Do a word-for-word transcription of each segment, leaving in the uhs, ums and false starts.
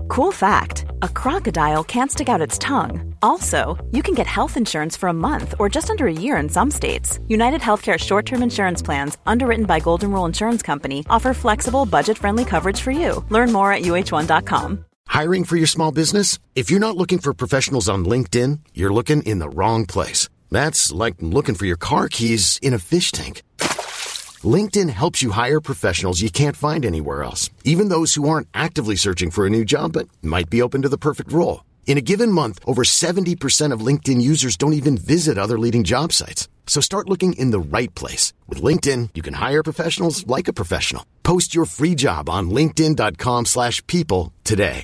Cool fact, a crocodile can't stick out its tongue. Also, you can get health insurance for a month or just under a year in some states. United Healthcare short-term insurance plans, underwritten by Golden Rule Insurance Company, offer flexible, budget-friendly coverage for you. Learn more at U H one dot com. Hiring for your small business? If you're not looking for professionals on LinkedIn, you're looking in the wrong place. That's like looking for your car keys in a fish tank. LinkedIn helps you hire professionals you can't find anywhere else, even those who aren't actively searching for a new job but might be open to the perfect role. In a given month, over seventy percent of LinkedIn users don't even visit other leading job sites. So start looking in the right place. With LinkedIn, you can hire professionals like a professional. Post your free job on linkedin dot com slash people today.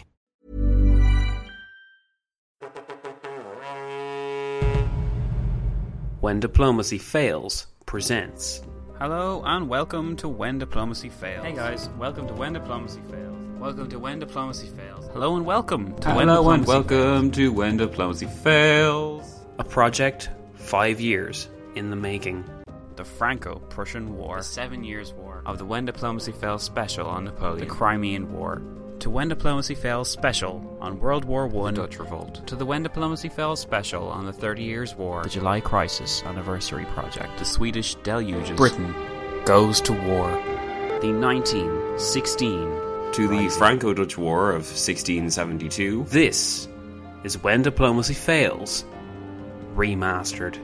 When Diplomacy Fails presents. Hello and welcome to When Diplomacy Fails. Hey guys, welcome to When Diplomacy Fails. Welcome to When Diplomacy Fails. Hello and welcome to Hello When Diplomacy and welcome to When Diplomacy Fails. A project five years in the making. The Franco-Prussian War. The Seven Years War. Of the When Diplomacy Fails special on Napoleon. The Crimean War. To When Diplomacy Fails special on World War One. The Dutch Revolt. To the When Diplomacy Fails special on the Thirty Years' War. The July Crisis Anniversary Project. The Swedish Deluges. Britain goes to war. The nineteen sixteen To the Franco-Dutch War of sixteen seventy-two. This is When Diplomacy Fails Remastered.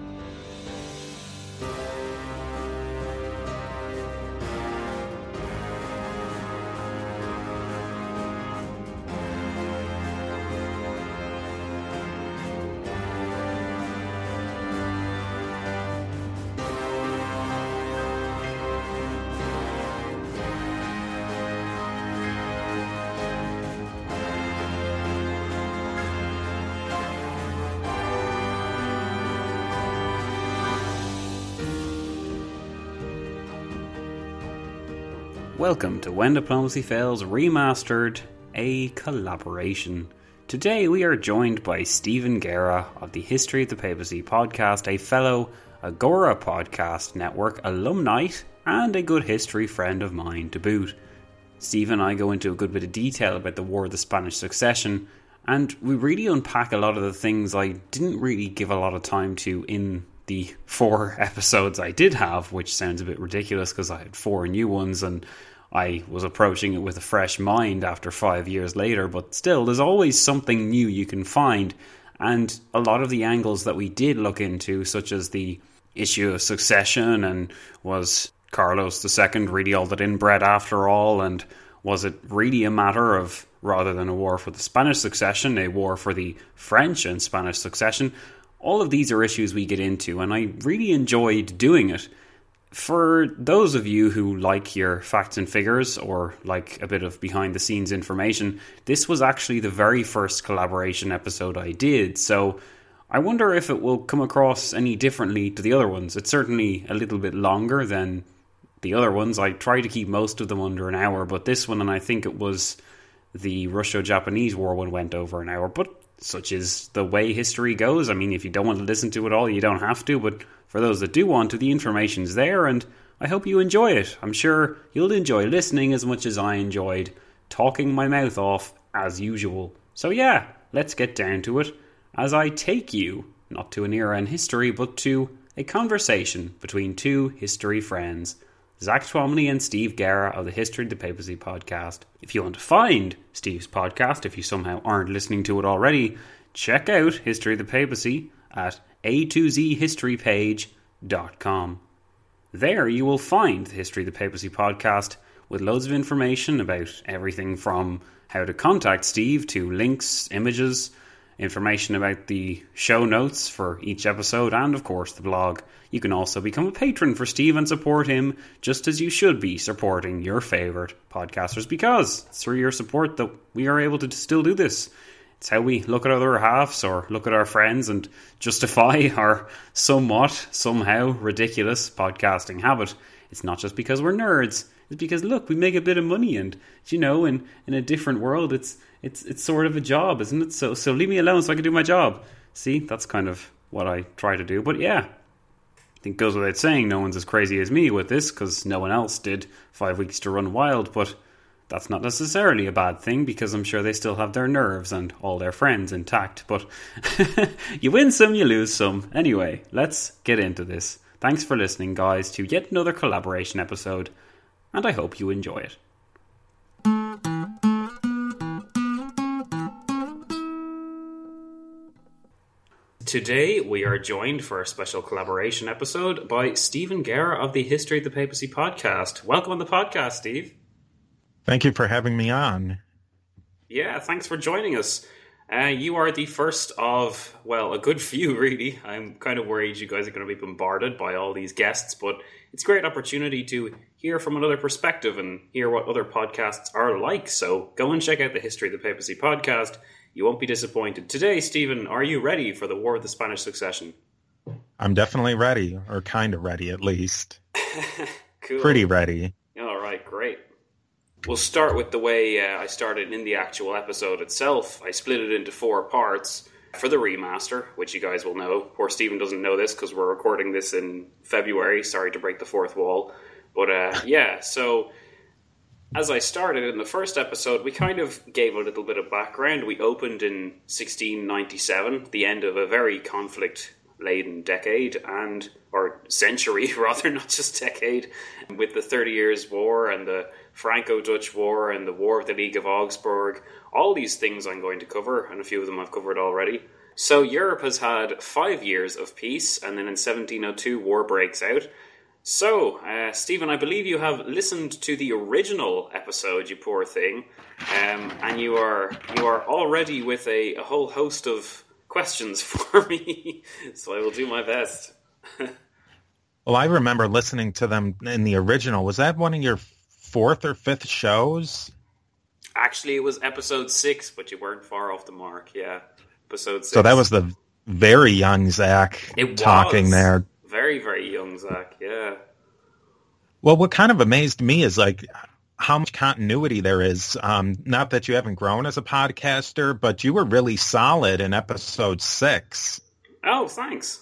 Welcome to When Diplomacy Fails Remastered, a collaboration. Today we are joined by Stephen Guerra of the History of the Papacy podcast, a fellow Agora Podcast Network alumni and a good history friend of mine to boot. Steve and I go into a good bit of detail about the War of the Spanish Succession, and we really unpack a lot of the things I didn't really give a lot of time to in the four episodes I did have, which sounds a bit ridiculous because I had four new ones and I was approaching it with a fresh mind after five years later, but still, there's always something new you can find, and a lot of the angles that we did look into, such as the issue of succession, and was Carlos the Second really all that inbred after all, and was it really a matter of, rather than a war for the Spanish succession, a war for the French and Spanish succession? All of these are issues we get into, and I really enjoyed doing it. For those of you who like your facts and figures, or like a bit of behind-the-scenes information, this was actually the very first collaboration episode I did, so I wonder if it will come across any differently to the other ones. It's certainly a little bit longer than the other ones. I try to keep most of them under an hour, but this one, and I think it was the Russo-Japanese War one, went over an hour, but such is the way history goes. I mean, if you don't want to listen to it all, you don't have to, but for those that do want to, the information's there, and I hope you enjoy it. I'm sure you'll enjoy listening as much as I enjoyed talking my mouth off, as usual. So yeah, let's get down to it, as I take you, not to an era in history, but to a conversation between two history friends, Zach Twomley and Steve Guerra of the History of the Papacy podcast. If you want to find Steve's podcast, if you somehow aren't listening to it already, check out History of the Papacy at a two z history page dot com. There you will find the History of the Papacy podcast with loads of information about everything from how to contact Steve to links, images, information about the show notes for each episode, and of course the blog. You can also become a patron for Steve and support him, just as you should be supporting your favourite podcasters, because it's through your support that we are able to still do this. It's how we look at other halves or look at our friends and justify our somewhat, somehow ridiculous podcasting habit. It's not just because we're nerds. It's because, look, we make a bit of money, and, you know, in, in a different world, it's it's it's sort of a job, isn't it? So so leave me alone so I can do my job. See, that's kind of what I try to do. But yeah, I think it goes without saying no one's as crazy as me with this, because no one else did five weeks to run wild. But That's not necessarily a bad thing, because I'm sure they still have their nerves and all their friends intact, but you win some, you lose some. Anyway, let's get into this. Thanks for listening, guys, to yet another collaboration episode, and I hope you enjoy it. Today, we are joined for a special collaboration episode by Stephen Guerra of the History of the Papacy podcast. Welcome on the podcast, Steve. Thank you for having me on. Yeah, thanks for joining us. Uh, you are the first of, well, a good few, really. I'm kind of worried you guys are going to be bombarded by all these guests, but it's a great opportunity to hear from another perspective and hear what other podcasts are like. So go and check out the History of the Papacy podcast. You won't be disappointed. Today, Stephen, are you ready for the War of the Spanish Succession? I'm definitely ready, or kind of ready at least. Cool. Pretty ready. All right, great. We'll start with the way uh, I started in the actual episode itself. I split it into four parts for the remaster, which you guys will know. Poor Stephen doesn't know this because we're recording this in February. Sorry to break the fourth wall. But uh, yeah, so as I started in the first episode, we kind of gave a little bit of background. We opened in sixteen ninety-seven, the end of a very conflict-laden decade, and or century, rather, not just decade, with the Thirty Years' War and the Franco-Dutch War and the War of the League of Augsburg. All these things I'm going to cover, and a few of them I've covered already. So Europe has had five years of peace, and then in seventeen oh two, war breaks out. So, uh, Stephen, I believe you have listened to the original episode, you poor thing, um, and you are you are already with a, a whole host of questions for me, so I will do my best. Well, I remember listening to them in the original. Was that one of your fourth or fifth shows? Actually, it was episode six, but you weren't far off the mark, yeah. Episode six. So that was the very young Zach it talking was. there. Very, very young Zach, yeah. Well, what kind of amazed me is like how much continuity there is. Um, not that you haven't grown as a podcaster, but you were really solid in episode six. Oh, thanks.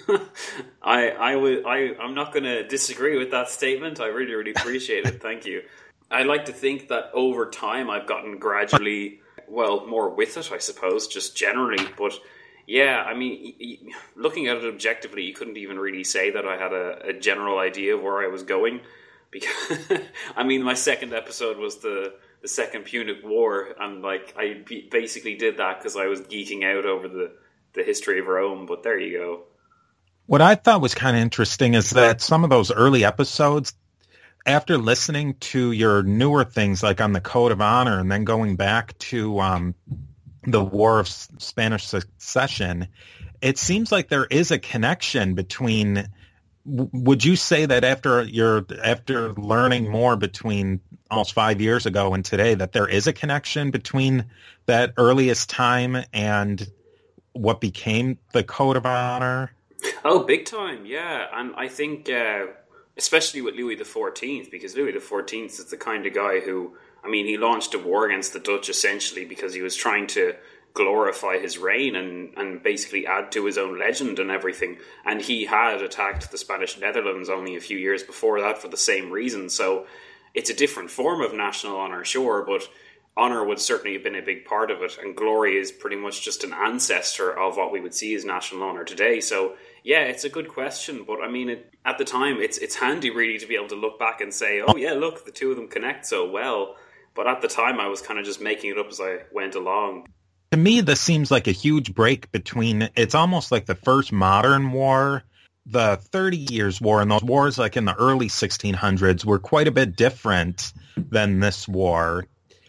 I, I would, I, I'm not going to disagree with that statement. I really, really appreciate it. Thank you. I like to think that over time I've gotten gradually, well, more with it, I suppose, just generally, but yeah, I mean, looking at it objectively, you couldn't even really say that I had a, a general idea of where I was going. Because, I mean, my second episode was the, the Second Punic War, and like I basically did that because I was geeking out over the, the history of Rome, but there you go. What I thought was kind of interesting is that some of those early episodes, after listening to your newer things like on the Code of Honor and then going back to um, the War of Spanish Succession, it seems like there is a connection between. Would you say that after your after learning more between almost five years ago and today, that there is a connection between that earliest time and what became the Code of Honor? Oh, big time, yeah. And I think, uh, especially with Louis the fourteenth, because Louis the fourteenth is the kind of guy who, I mean, he launched a war against the Dutch essentially because he was trying to glorify his reign and, and basically add to his own legend and everything. And he had attacked the Spanish Netherlands only a few years before that for the same reason. So it's a different form of national honour, sure, but honour would certainly have been a big part of it. And glory is pretty much just an ancestor of what we would see as national honour today. So yeah, it's a good question. But I mean, it, at the time, it's it's handy really to be able to look back and say, oh yeah, look, the two of them connect so well. But at the time, I was kind of just making it up as I went along. To me, this seems like a huge break between, it's almost like the first modern war. The Thirty Years' War and those wars like in the early sixteen hundreds were quite a bit different than this war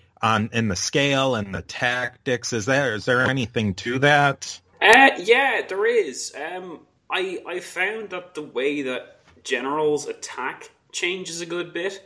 on in the scale and the tactics. Is there is there anything to that? Uh, yeah, there is. Um, I I found that the way that generals attack changes a good bit.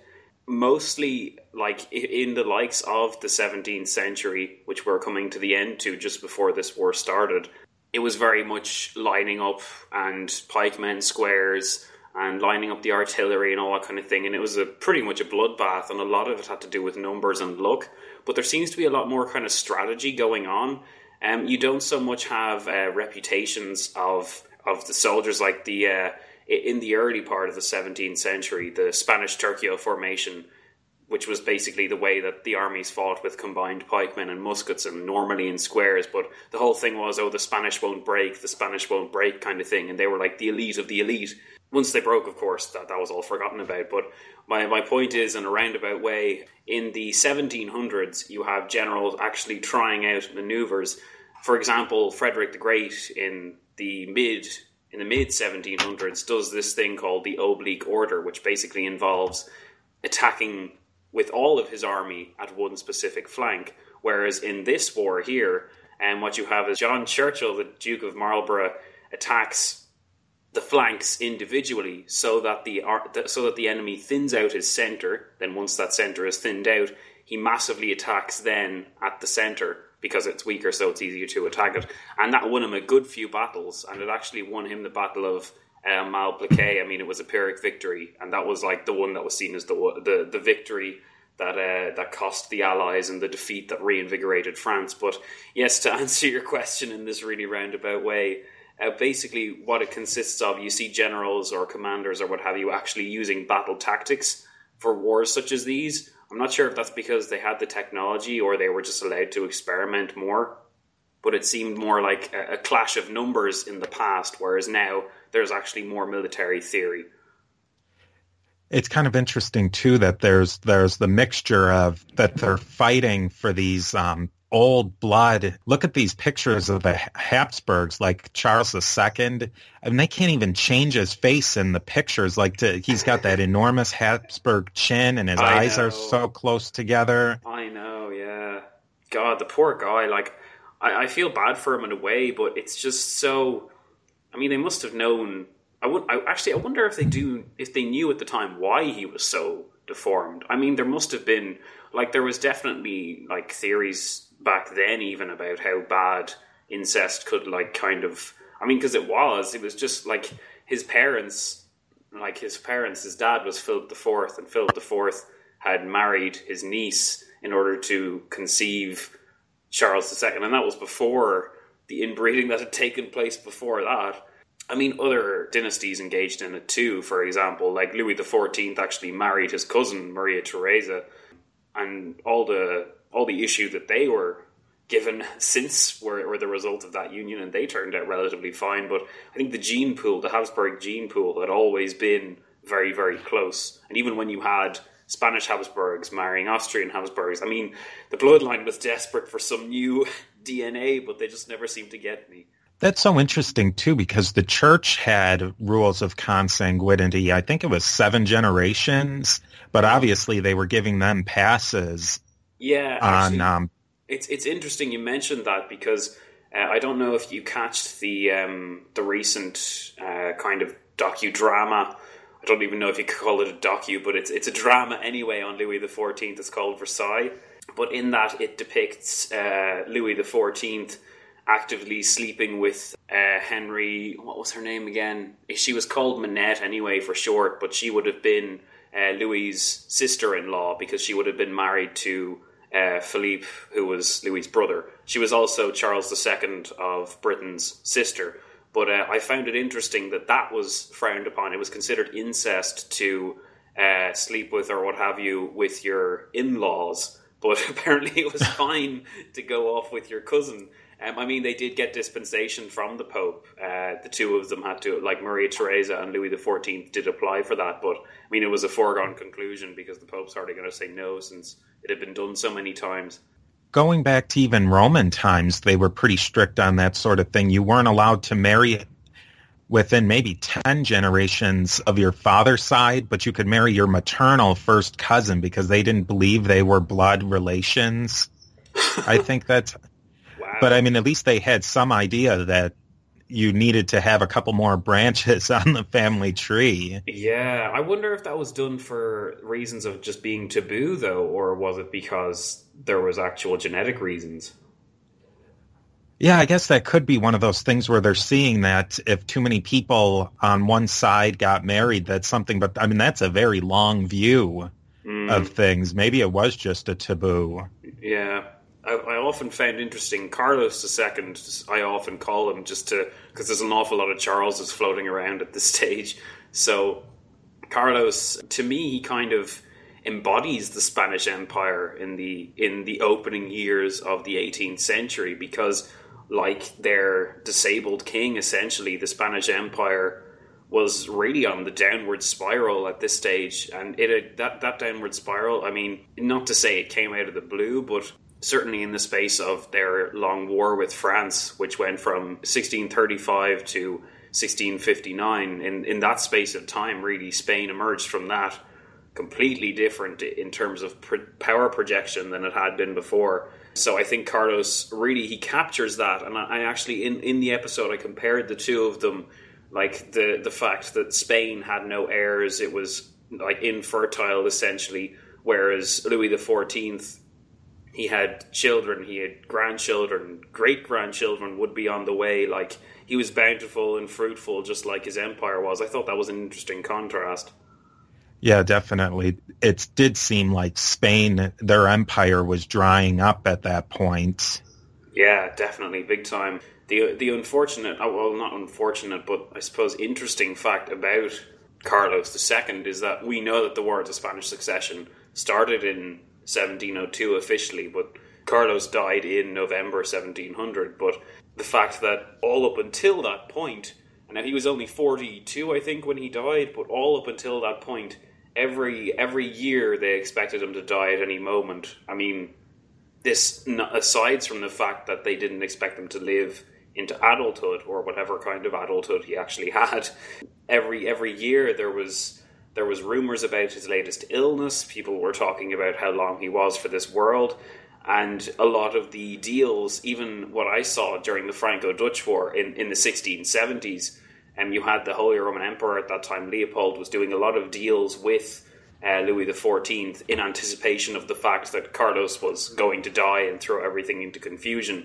Mostly, like, in the likes of the seventeenth century, which we're coming to the end to just before this war started, it was very much lining up and pikemen squares and lining up the artillery and all that kind of thing. And it was a pretty much a bloodbath, and a lot of it had to do with numbers and luck. But there seems to be a lot more kind of strategy going on. Um, you don't so much have uh, reputations of of the soldiers like the... Uh, in the early part of the seventeenth century, the Spanish Tercio formation which was basically the way that the armies fought with combined pikemen and muskets and normally in squares. But the whole thing was, oh, the Spanish won't break, the Spanish won't break kind of thing. And they were like the elite of the elite. Once they broke, of course, that, that was all forgotten about. But my, my point is, in a roundabout way, in the seventeen hundreds, you have generals actually trying out maneuvers. For example, Frederick the Great in the mid in the mid seventeen hundreds does this thing called the oblique order, which basically involves attacking with all of his army at one specific flank. Whereas in this war here, and um, what you have is John Churchill, the Duke of Marlborough, attacks the flanks individually so that the so that the enemy thins out his centre. Then once that centre is thinned out, he massively attacks then at the centre because it's weaker, so it's easier to attack it. And that won him a good few battles, and it actually won him the Battle of uh, Malplaquet. I mean, it was a Pyrrhic victory, and that was like the one that was seen as the the, the victory that uh, that cost the Allies and the defeat that reinvigorated France. But yes, to answer your question in this really roundabout way, uh, basically what it consists of, you see generals or commanders or what have you actually using battle tactics for wars such as these. I'm not sure if that's because they had the technology or they were just allowed to experiment more, but it seemed more like a, a clash of numbers in the past, whereas now there's actually more military theory. It's kind of interesting, too, that there's there's the mixture of that they're fighting for these um, old blood. Look at these pictures of the Habsburgs, like Charles the Second. I mean, they can't even change his face in the pictures. Like to, he's got that enormous Habsburg chin and his I eyes know. are so close together. I know, yeah. God, the poor guy. Like, I, I feel bad for him in a way, but it's just so... I mean, they must have known... I would I, actually. I wonder if they do. If they knew at the time why he was so deformed. I mean, there must have been like there was definitely like theories back then, even about how bad incest could like kind of. I mean, because it was. It was just like his parents, like his parents. His dad was Philip the Fourth, and Philip the Fourth had married his niece in order to conceive Charles the Second, and that was before the inbreeding that had taken place before that. I mean, other dynasties engaged in it too. For example, like Louis the Fourteenth actually married his cousin Maria Theresa, and all the all the issue that they were given since were, were the result of that union, and they turned out relatively fine. But I think the gene pool, the Habsburg gene pool, had always been very, very close. And even when you had Spanish Habsburgs marrying Austrian Habsburgs, I mean, the bloodline was desperate for some new D N A, but they just never seemed to get me. That's so interesting, too, because the church had rules of consanguinity. I think it was seven generations, but obviously they were giving them passes. Yeah, on, actually, um, it's it's interesting you mentioned that because uh, I don't know if you catched the um, the recent uh, kind of docudrama. I don't even know if you could call it a docu, but it's it's a drama anyway on Louis the Fourteenth. It's called Versailles. But in that, it depicts uh, Louis the Fourteenth actively sleeping with uh, Henry, what was her name again? She was called Minette anyway for short, but she would have been uh, Louis's sister-in-law because she would have been married to uh, Philippe, who was Louis's brother. She was also Charles the Second of Britain's sister. But uh, I found it interesting that that was frowned upon. It was considered incest to uh, sleep with or what have you with your in-laws, but apparently it was fine to go off with your cousin. Um, I mean, they did get dispensation from the Pope. Uh, the two of them had to, like Maria Theresa and Louis the Fourteenth did apply for that. But, I mean, it was a foregone conclusion because the Pope's hardly going to say no since it had been done so many times. Going back to even Roman times, they were pretty strict on that sort of thing. You weren't allowed to marry within maybe ten generations of your father's side, but you could marry your maternal first cousin because they didn't believe they were blood relations. I think that's... Wow. But, I mean, at least they had some idea that you needed to have a couple more branches on the family tree. Yeah, I wonder if that was done for reasons of just being taboo, though, or was it because there was actual genetic reasons? Yeah, I guess that could be one of those things where they're seeing that if too many people on one side got married, that's something. But, I mean, that's a very long view mm. of things. Maybe it was just a taboo. Yeah. I, I often found interesting Carlos the Second. I often call him just to because there's an awful lot of Charleses floating around at this stage. So Carlos, to me, he kind of embodies the Spanish Empire in the in the opening years of the eighteenth century, because like their disabled king, essentially, the Spanish Empire was really on the downward spiral at this stage. And it that, that downward spiral, I mean, not to say it came out of the blue, but certainly in the space of their long war with France, which went from sixteen thirty-five to sixteen fifty-nine, in, in that space of time, really, Spain emerged from that completely different in terms of pro- power projection than it had been before. So I think Carlos, really, he captures that. And I, I actually, in, in the episode, I compared the two of them, like the, the fact that Spain had no heirs, it was like infertile, essentially, whereas Louis the fourteenth, he had children, he had grandchildren, great-grandchildren would be on the way. Like, he was bountiful and fruitful, just like his empire was. I thought that was an interesting contrast. Yeah, definitely. It did seem like Spain, their empire was drying up at that point. Yeah, definitely, big time. The the unfortunate, well, not unfortunate, but I suppose interesting fact about Carlos the Second is that we know that the War of the Spanish Succession started in seventeen oh two officially, but Carlos died in November seventeen hundred. But the fact that all up until that point, and now he was only forty-two, I think, when he died, but all up until that point, every every year they expected him to die at any moment. I mean, this aside from the fact that they didn't expect him to live into adulthood, or whatever kind of adulthood he actually had, every every year there was there was rumors about his latest illness. People were talking about how long he was for this world, and a lot of the deals, even what I saw during the Franco-Dutch War in, in the sixteen seventies, and um, you had the Holy Roman Emperor at that time, Leopold, was doing a lot of deals with uh, Louis the fourteenth in anticipation of the fact that Carlos was going to die and throw everything into confusion.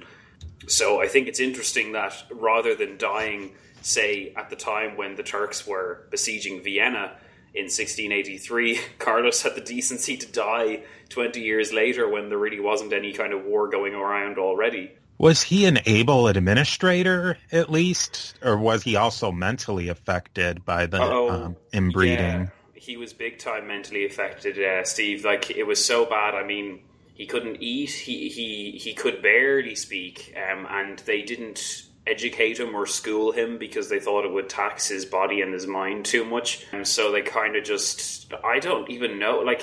So I think it's interesting that rather than dying, say, at the time when the Turks were besieging Vienna in sixteen eighty-three, Carlos had the decency to die twenty years later when there really wasn't any kind of war going around already. Was he an able administrator, at least? Or was he also mentally affected by the oh, um, inbreeding? Yeah, he was big time mentally affected, uh, Steve. Like, it was so bad. I mean, he couldn't eat, he he, he could barely speak, um, and they didn't educate him or school him because they thought it would tax his body and his mind too much. And so they kind of just, I don't even know, like,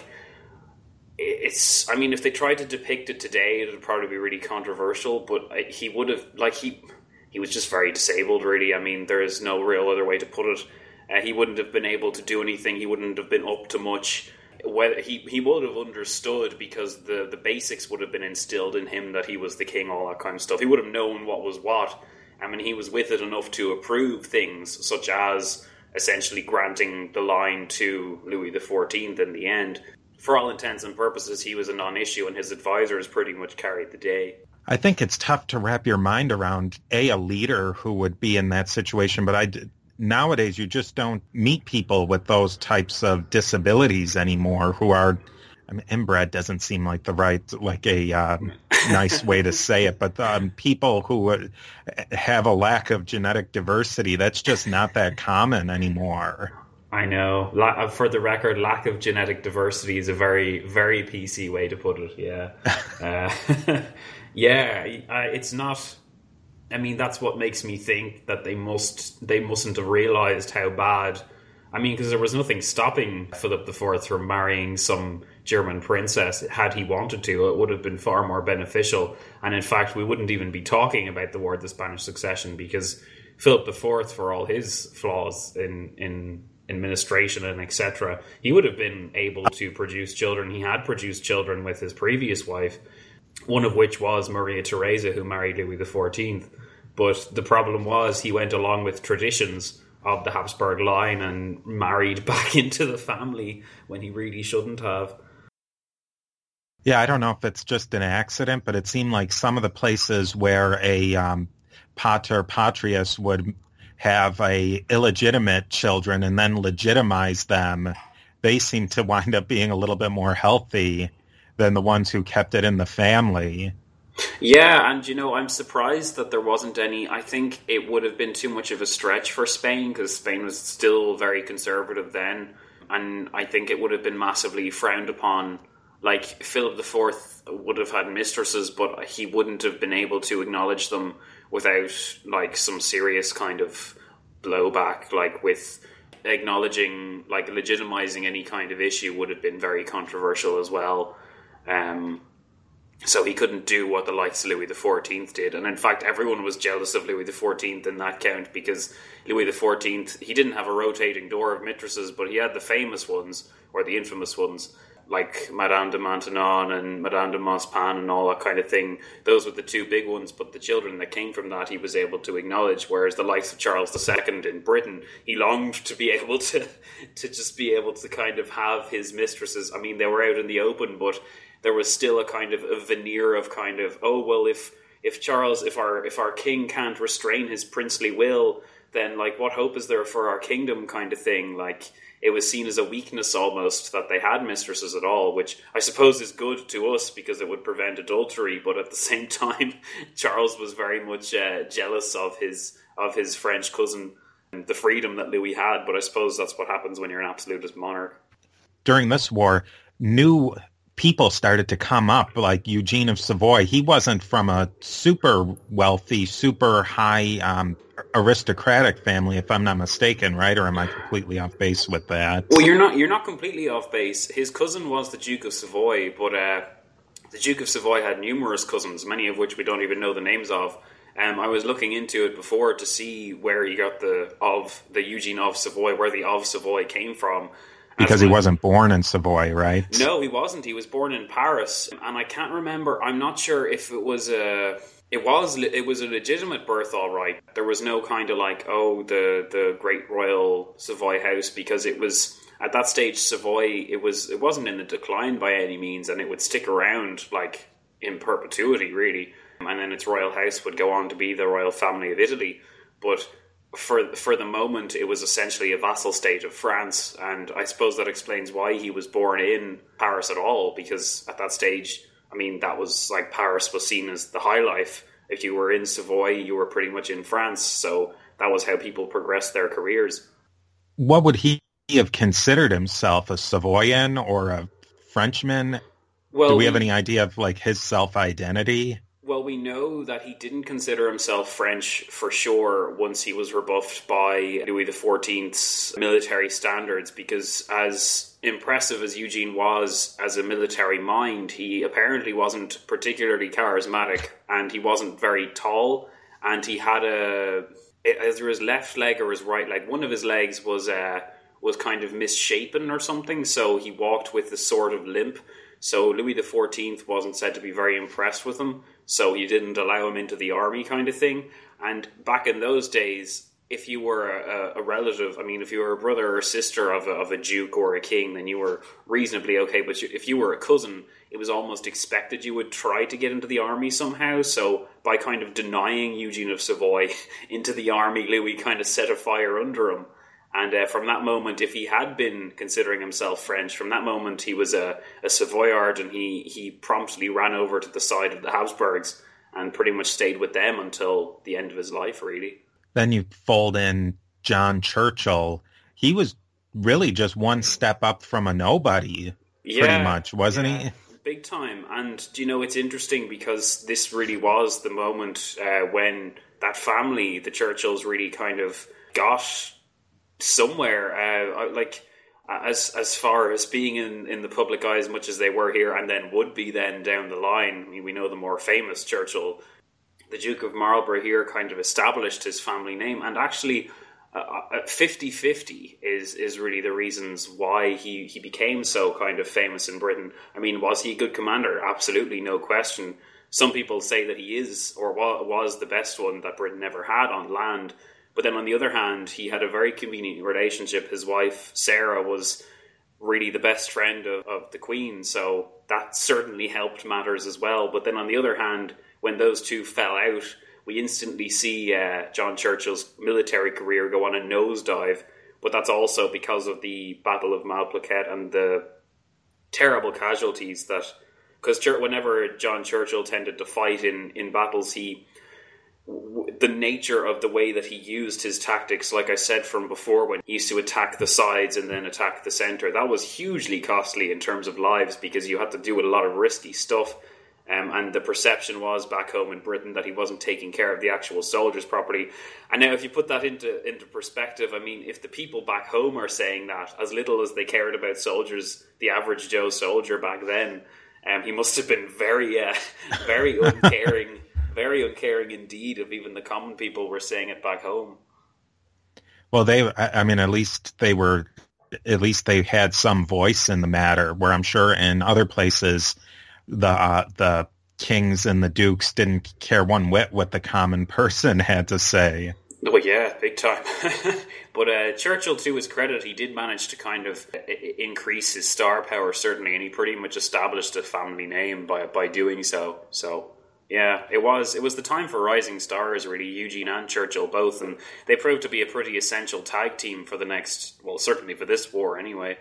it's, I mean, if they tried to depict it today, it would probably be really controversial, but he would have, like, he he was just very disabled, really. I mean, there is no real other way to put it. Uh, he wouldn't have been able to do anything, he wouldn't have been up to much. Whether he, he would have understood, because the, the basics would have been instilled in him that he was the king, all that kind of stuff. He would have known what was what. I mean, he was with it enough to approve things, such as essentially granting the line to Louis the fourteenth in the end. For all intents and purposes, he was a non-issue, and his advisors pretty much carried the day. I think it's tough to wrap your mind around, A, a leader who would be in that situation, but I did. Nowadays, you just don't meet people with those types of disabilities anymore who are, I mean, inbred doesn't seem like the right, like a uh, nice way to say it, but um, people who have a lack of genetic diversity, that's just not that common anymore. I know. La- for the record, lack of genetic diversity is a very, very P C way to put it, yeah. uh, yeah, it's not... I mean, that's what makes me think that they must they mustn't have realised how bad. I mean, because there was nothing stopping Philip the Fourth from marrying some German princess. Had he wanted to, it would have been far more beneficial. And in fact, we wouldn't even be talking about the War of the Spanish Succession, because Philip the Fourth, for all his flaws in in administration and et cetera, he would have been able to produce children. He had produced children with his previous wife, one of which was Maria Theresa, who married Louis the fourteenth. But the problem was he went along with traditions of the Habsburg line and married back into the family when he really shouldn't have. Yeah, I don't know if it's just an accident, but it seemed like some of the places where a um, pater patrias would have a illegitimate children and then legitimize them, they seem to wind up being a little bit more healthy than the ones who kept it in the family. Yeah, and you know, I'm surprised that there wasn't any. I think it would have been too much of a stretch for Spain, because Spain was still very conservative then. and I think it would have been massively frowned upon. Like, Philip the Fourth would have had mistresses, but he wouldn't have been able to acknowledge them without, like, some serious kind of blowback, like, with acknowledging, like, legitimizing any kind of issue would have been very controversial as well. Um, so he couldn't do what the likes of Louis the Fourteenth did. And in fact, everyone was jealous of Louis the Fourteenth in that count, because Louis the Fourteenth, he didn't have a rotating door of mistresses, but he had the famous ones, or the infamous ones, like Madame de Maintenon and Madame de Montespan and all that kind of thing. Those were the two big ones, but the children that came from that he was able to acknowledge, whereas the likes of Charles the Second in Britain, he longed to be able to to just be able to kind of have his mistresses. I mean, they were out in the open, but there was still a kind of a veneer of kind of, oh, well, if if Charles, if our if our king can't restrain his princely will, then, like, what hope is there for our kingdom kind of thing? Like, it was seen as a weakness almost that they had mistresses at all, which I suppose is good to us because it would prevent adultery. But at the same time, Charles was very much uh, jealous of his of his French cousin and the freedom that Louis had. But I suppose that's what happens when you're an absolutist monarch. During this war, new people started to come up, like Eugene of Savoy. He wasn't from a super wealthy, super high um, aristocratic family, if I'm not mistaken, right? Or am I completely off base with that? Well, you're not. You're not completely off base. His cousin was the Duke of Savoy, but uh, the Duke of Savoy had numerous cousins, many of which we don't even know the names of. Um, I was looking into it before to see where he got the of the Eugene of Savoy, where the of Savoy came from. Because he wasn't born in Savoy, right? No, he wasn't. He was born in Paris, and I can't remember. I'm not sure if it was a. It was. It was a legitimate birth, all right. There was no kind of like, oh, the the Great Royal Savoy House, because it was at that stage Savoy. It was. It wasn't in the decline by any means, and it would stick around like in perpetuity, really. And then its royal house would go on to be the royal family of Italy, but. For for the moment, it was essentially a vassal state of France, and I suppose that explains why he was born in Paris at all, because at that stage, I mean, that was like Paris was seen as the high life. If you were in Savoy, you were pretty much in France, so that was how people progressed their careers. What would he have considered himself, a Savoyan or a Frenchman? Well, do we have any idea of like his self-identity? Well, we know that he didn't consider himself French for sure once he was rebuffed by Louis the Fourteenth's military standards, because as impressive as Eugene was as a military mind, he apparently wasn't particularly charismatic, and he wasn't very tall, and he had a... either his left leg or his right leg, one of his legs was uh, was kind of misshapen or something, so he walked with a sort of limp. So Louis the Fourteenth wasn't said to be very impressed with him, so he didn't allow him into the army kind of thing. And back in those days, if you were a, a relative, I mean, if you were a brother or sister of a, of a duke or a king, then you were reasonably okay. But if you were a cousin, it was almost expected you would try to get into the army somehow. So by kind of denying Eugene of Savoy into the army, Louis kind of set a fire under him. And uh, from that moment, if he had been considering himself French, from that moment he was a, a Savoyard, and he, he promptly ran over to the side of the Habsburgs and pretty much stayed with them until the end of his life, really. Then you fold in John Churchill. He was really just one step up from a nobody, yeah, pretty much, wasn't yeah, he? Big time. And, you know, it's interesting because this really was the moment uh, when that family, the Churchills, really kind of got... somewhere, uh, like as as far as being in, in the public eye as much as they were here, and then would be then down the line. I mean, we know the more famous Churchill, the Duke of Marlborough, here kind of established his family name, and actually fifty-fifty is is really the reasons why he, he became so kind of famous in Britain. I mean, was he a good commander? Absolutely, no question. Some people say that he is, or was the best one that Britain ever had on land. But then on the other hand, he had a very convenient relationship. His wife, Sarah, was really the best friend of, of the Queen, so that certainly helped matters as well. But then on the other hand, when those two fell out, we instantly see uh, John Churchill's military career go on a nosedive. But that's also because of the Battle of Malplaquet and the terrible casualties that... Because whenever John Churchill tended to fight in, in battles, he... the nature of the way that he used his tactics, like I said from before, when he used to attack the sides and then attack the centre, that was hugely costly in terms of lives, because you had to do a lot of risky stuff. Um, and the perception was back home in Britain that he wasn't taking care of the actual soldiers properly. And now if you put that into into perspective, I mean, if the people back home are saying that, as little as they cared about soldiers, the average Joe soldier back then, um, he must have been very, uh, very uncaring, very uncaring indeed, if even the common people were saying it back home. Well, they, I mean, at least they were, at least they had some voice in the matter, where I'm sure in other places, the uh, the kings and the dukes didn't care one whit what the common person had to say. Oh yeah, big time. But uh, Churchill, to his credit, he did manage to kind of increase his star power, certainly, and he pretty much established a family name by by doing so. So yeah, it was it was the time for rising stars, really, Eugene and Churchill both, and they proved to be a pretty essential tag team for the next, well, certainly for this war anyway.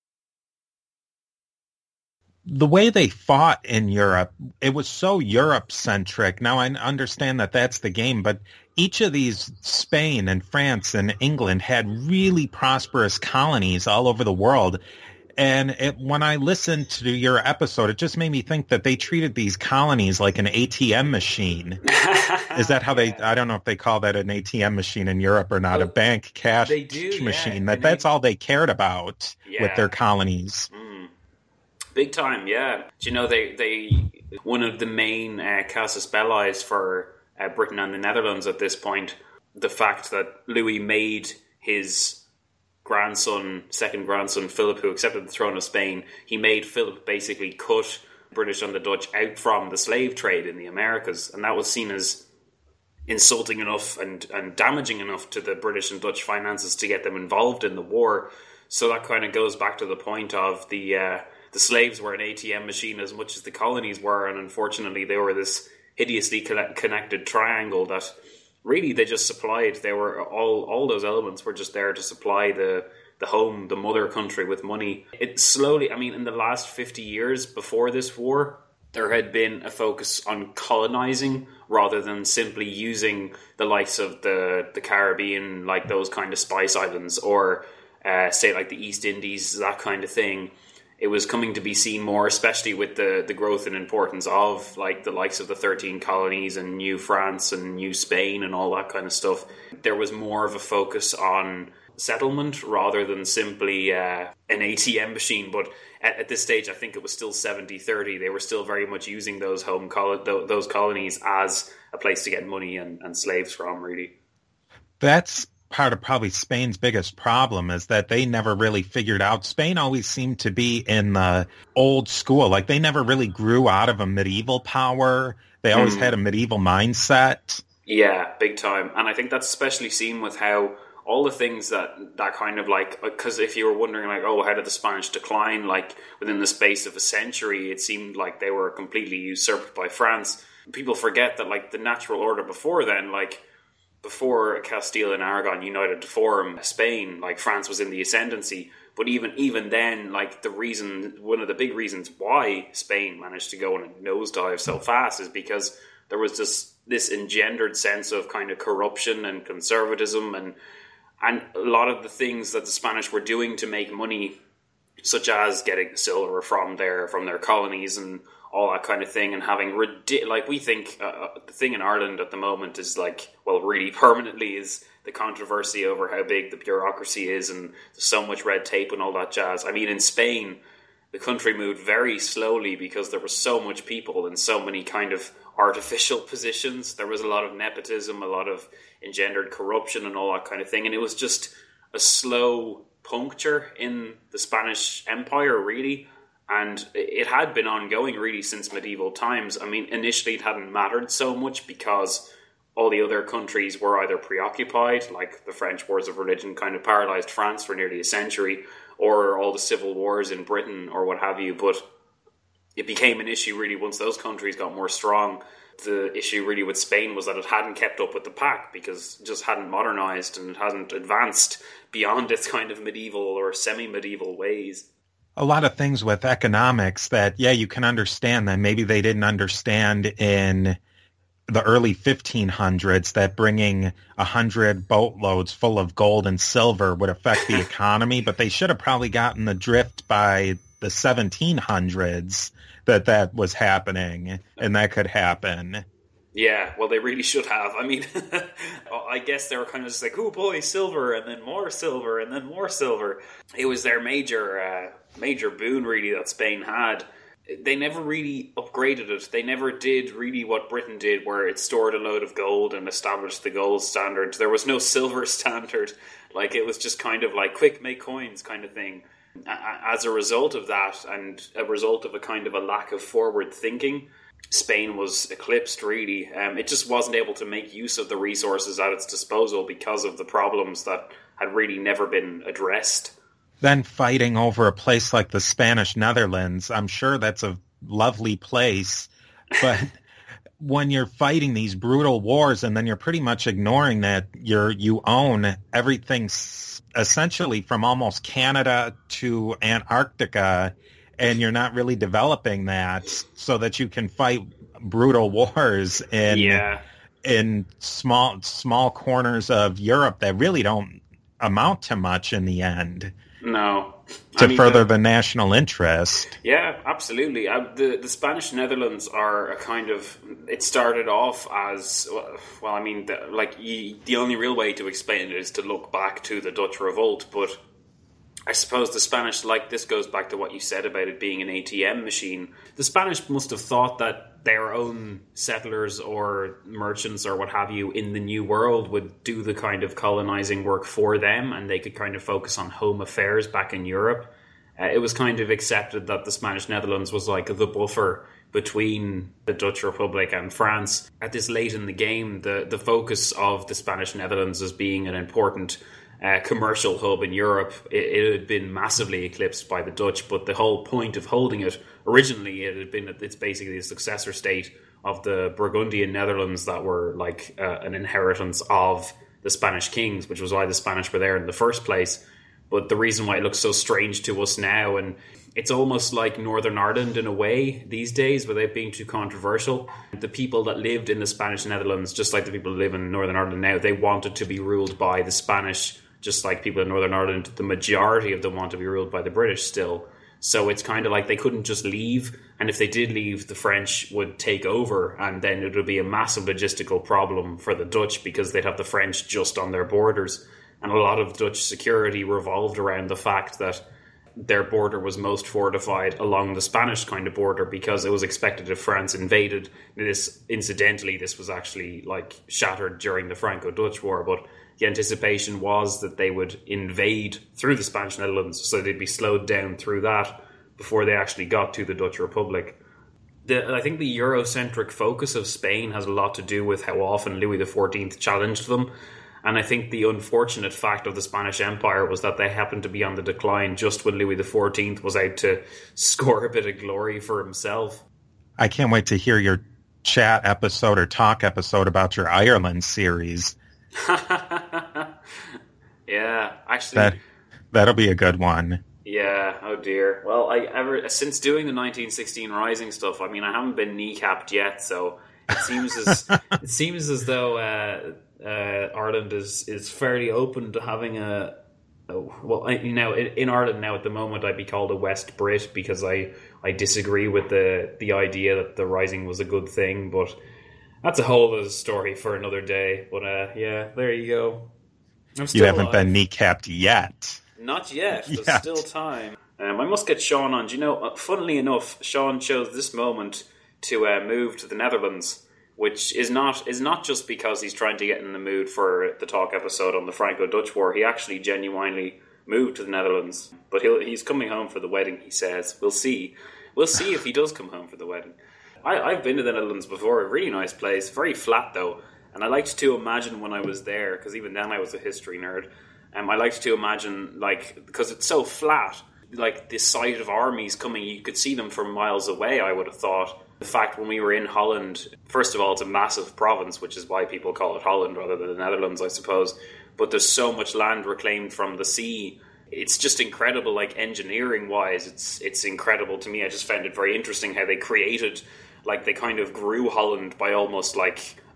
The way they fought in Europe, it was so Europe-centric. Now, I understand that that's the game, but each of these, Spain and France and England, had really prosperous colonies all over the world. And it, when I listened to your episode, it just made me think that they treated these colonies like an A T M machine. Is that how they, I don't know if they call that an A T M machine in Europe or not, well, a bank cash they do, machine. Yeah. That That's all they cared about yeah. with their colonies. Mm. Big time, yeah. Do you know, they, they one of the main uh, casus belli for uh, Britain and the Netherlands at this point, the fact that Louis made his grandson, second grandson, Philip, who accepted the throne of Spain, he made Philip basically cut British and the Dutch out from the slave trade in the Americas, and that was seen as insulting enough and, and damaging enough to the British and Dutch finances to get them involved in the war. So that kind of goes back to the point of the... Uh, The slaves were an A T M machine as much as the colonies were, and unfortunately they were this hideously connected triangle that really they just supplied. They were all all those elements were just there to supply the the home, the mother country with money. It slowly, I mean, in the last fifty years before this war, there had been a focus on colonizing rather than simply using the likes of the, the Caribbean, like those kind of spice islands, or uh, say like the East Indies, that kind of thing. It was coming to be seen more, especially with the, the growth and importance of like the likes of the thirteen colonies and New France and New Spain and all that kind of stuff. There was more of a focus on settlement rather than simply uh, an A T M machine. But at, at this stage, I think it was still seventy thirty. They were still very much using those home col- those colonies as a place to get money and, and slaves from, really. That's part of probably Spain's biggest problem, is that they never really figured out. Spain always seemed to be in the old school. Like they never really grew out of a medieval power. They always mm. had a medieval mindset. Yeah, big time. And I think that's especially seen with how all the things that, that kind of like, because if you were wondering like, oh, how did the Spanish decline? Like within the space of a century, it seemed like they were completely usurped by France. People forget that like the natural order before then, like before Castile and Aragon united to form Spain, like France was in the ascendancy. But even even then, like the reason, one of the big reasons why Spain managed to go on a nosedive so fast is because there was just this engendered sense of kind of corruption and conservatism, and and a lot of the things that the Spanish were doing to make money, such as getting silver from their from their colonies and all that kind of thing, and having ridi- like we think uh, the thing in Ireland at the moment is like, well, really permanently is the controversy over how big the bureaucracy is and there's so much red tape and all that jazz. I mean, in Spain, the country moved very slowly because there was so much people and so many kind of artificial positions. There was a lot of nepotism, a lot of engendered corruption and all that kind of thing, and it was just a slow puncture in the Spanish Empire, really. And it had been ongoing really since medieval times. I mean, initially it hadn't mattered so much because all the other countries were either preoccupied, like the French Wars of Religion kind of paralysed France for nearly a century, or all the civil wars in Britain or what have you. But it became an issue really once those countries got more strong. The issue really with Spain was that it hadn't kept up with the pack because it just hadn't modernised and it hadn't advanced beyond its kind of medieval or semi-medieval ways. A lot of things with economics that, yeah, you can understand that maybe they didn't understand in the early fifteen hundreds that bringing a hundred boatloads full of gold and silver would affect the economy, but they should have probably gotten the drift by the seventeen hundreds that that was happening, and that could happen. Yeah, well, they really should have. I mean, I guess they were kind of just like, oh boy, silver, and then more silver, and then more silver. It was their major, uh, major boon, really, that Spain had. They never really upgraded it. They never did really what Britain did, where it stored a load of gold and established the gold standard. There was no silver standard. Like, it was just kind of like, quick, make coins kind of thing. As a result of that, and a result of a kind of a lack of forward thinking, Spain was eclipsed, really. Um, it just wasn't able to make use of the resources at its disposal because of the problems that had really never been addressed. Then fighting over a place like the Spanish Netherlands, I'm sure that's a lovely place, but when you're fighting these brutal wars and then you're pretty much ignoring that you're you own everything essentially from almost Canada to Antarctica, and you're not really developing that so that you can fight brutal wars in yeah. in small small corners of Europe that really don't amount to much in the end. No. To I mean, further the, the national interest. Yeah, absolutely. Uh, the the Spanish Netherlands are a kind of... It started off as... Well, I mean, the, like, you, the only real way to explain it is to look back to the Dutch Revolt, but I suppose the Spanish, like, this goes back to what you said about it being an A T M machine. The Spanish must have thought that their own settlers or merchants or what have you in the New World would do the kind of colonizing work for them, and they could kind of focus on home affairs back in Europe. Uh, it was kind of accepted that the Spanish Netherlands was like the buffer between the Dutch Republic and France. At this late in the game, the, the focus of the Spanish Netherlands as being an important Uh, commercial hub in Europe, it, it had been massively eclipsed by the Dutch, but the whole point of holding it, originally it had been, it's basically a successor state of the Burgundian Netherlands that were like uh, an inheritance of the Spanish kings, which was why the Spanish were there in the first place. But the reason why it looks so strange to us now, and it's almost like Northern Ireland in a way these days, without being too controversial. The people that lived in the Spanish Netherlands, just like the people who live in Northern Ireland now, they wanted to be ruled by the Spanish. Just like people in Northern Ireland, the majority of them want to be ruled by the British still. So it's kind of like they couldn't just leave. And if they did leave, the French would take over. And then it would be a massive logistical problem for the Dutch because they'd have the French just on their borders. And a lot of Dutch security revolved around the fact that their border was most fortified along the Spanish kind of border, because it was expected if France invaded. This, incidentally, this was actually like shattered during the Franco-Dutch War, but the anticipation was that they would invade through the Spanish Netherlands, so they'd be slowed down through that before they actually got to the Dutch Republic. The, I think the Eurocentric focus of Spain has a lot to do with how often Louis the fourteenth challenged them. And I think the unfortunate fact of the Spanish Empire was that they happened to be on the decline just when Louis the fourteenth was out to score a bit of glory for himself. I can't wait to hear your chat episode or talk episode about your Ireland series. Yeah, actually... That, that'll be a good one. Yeah, oh dear. Well, I ever since doing the nineteen sixteen Rising stuff, I mean, I haven't been kneecapped yet, so it seems as it seems as though uh, uh, Ireland is, is fairly open to having a, a well, I, you know, in, in Ireland now at the moment, I'd be called a West Brit because I, I disagree with the the idea that the Rising was a good thing, but that's a whole other story for another day. But uh, yeah, there you go. I'm still you haven't alive. been kneecapped yet. Not yet. There's Yet. still time. Um, I must get Sean on. Do you know, uh, funnily enough, Sean chose this moment to uh, move to the Netherlands, which is not is not just because he's trying to get in the mood for the talk episode on the Franco-Dutch War. He actually genuinely moved to the Netherlands. But he'll, he's coming home for the wedding, he says. We'll see. We'll see if he does come home for the wedding. I, I've been to the Netherlands before. A really nice place. Very flat, though. And I liked to imagine when I was there, because even then I was a history nerd, um, I liked to imagine, like, because it's so flat, like, the sight of armies coming, you could see them from miles away, I would have thought. The fact when we were in Holland, first of all, it's a massive province, which is why people call it Holland rather than the Netherlands, I suppose. But there's so much land reclaimed from the sea. It's just incredible, like, engineering-wise. It's it's incredible to me. I just found it very interesting how they created... Like, they kind of grew Holland by almost, like,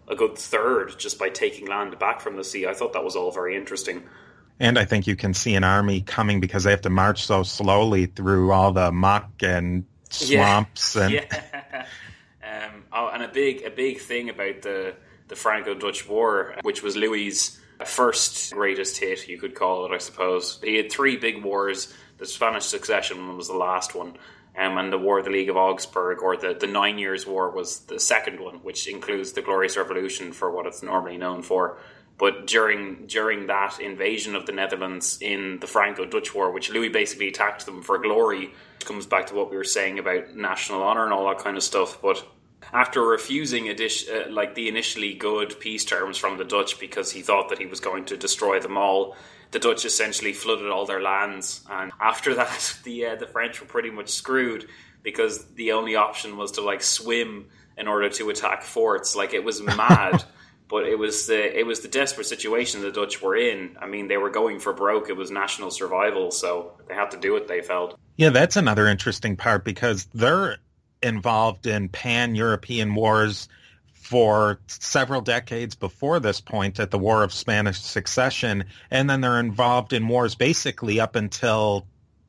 a good third just by taking land back from the sea. I thought that was all very interesting. And I think you can see an army coming because they have to march so slowly through all the muck and swamps. Yeah. and yeah. um, oh, and a big a big thing about the, the Franco-Dutch War, which was Louis's first greatest hit, you could call it, I suppose. He had three big wars. The Spanish Succession one was the last one. Um, and the War of the League of Augsburg, or the, the Nine Years' War, was the second one, which includes the Glorious Revolution for what it's normally known for. But during during that invasion of the Netherlands in the Franco-Dutch War, which Louis basically attacked them for glory, which comes back to what we were saying about national honour and all that kind of stuff. But after refusing adi- uh, like the initially good peace terms from the Dutch because he thought that he was going to destroy them all, the Dutch essentially flooded all their lands, and after that, the uh, the French were pretty much screwed because the only option was to like swim in order to attack forts. Like, it was mad, but it was the it was the desperate situation the Dutch were in. I mean, they were going for broke. It was national survival, so they had to do it, they felt. Yeah, that's another interesting part because they're involved in pan-European wars for several decades before this point at the War of Spanish Succession, and then they're involved in wars basically up until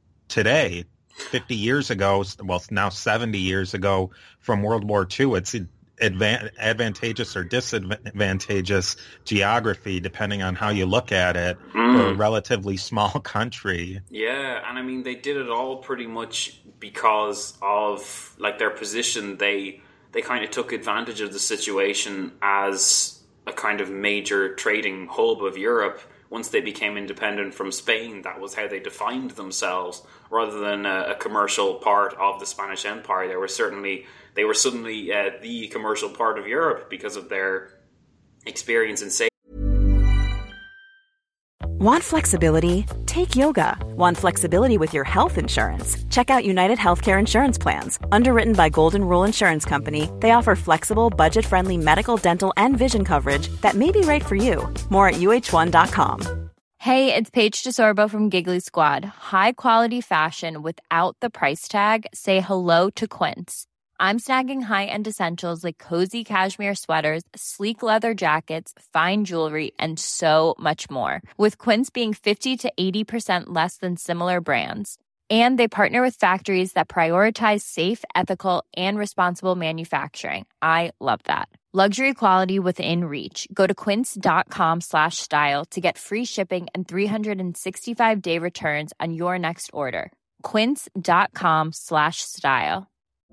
today, fifty years ago, well, now seventy years ago from World War Two. It's advan- advantageous or disadvantageous geography, depending on how you look at it, mm. for a relatively small country. Yeah, and I mean, they did it all pretty much because of, like, their position. They... They kind of took advantage of the situation as a kind of major trading hub of Europe. Once they became independent from Spain, that was how they defined themselves, rather than a, a commercial part of the Spanish Empire. They were certainly they were suddenly uh, the commercial part of Europe because of their experience in sailing. Want flexibility? Take yoga. Want flexibility with your health insurance? Check out United Healthcare Insurance Plans. Underwritten by Golden Rule Insurance Company, they offer flexible, budget-friendly medical, dental, and vision coverage that may be right for you. More at U H one dot com. Hey, it's Paige DeSorbo from Giggly Squad. High quality fashion without the price tag. Say hello to Quince. I'm snagging high-end essentials like cozy cashmere sweaters, sleek leather jackets, fine jewelry, and so much more. With Quince being fifty to eighty percent less than similar brands. And they partner with factories that prioritize safe, ethical, and responsible manufacturing. I love that. Luxury quality within reach. Go to quince.com slash style to get free shipping and three sixty-five day returns on your next order. Quince.com slash style.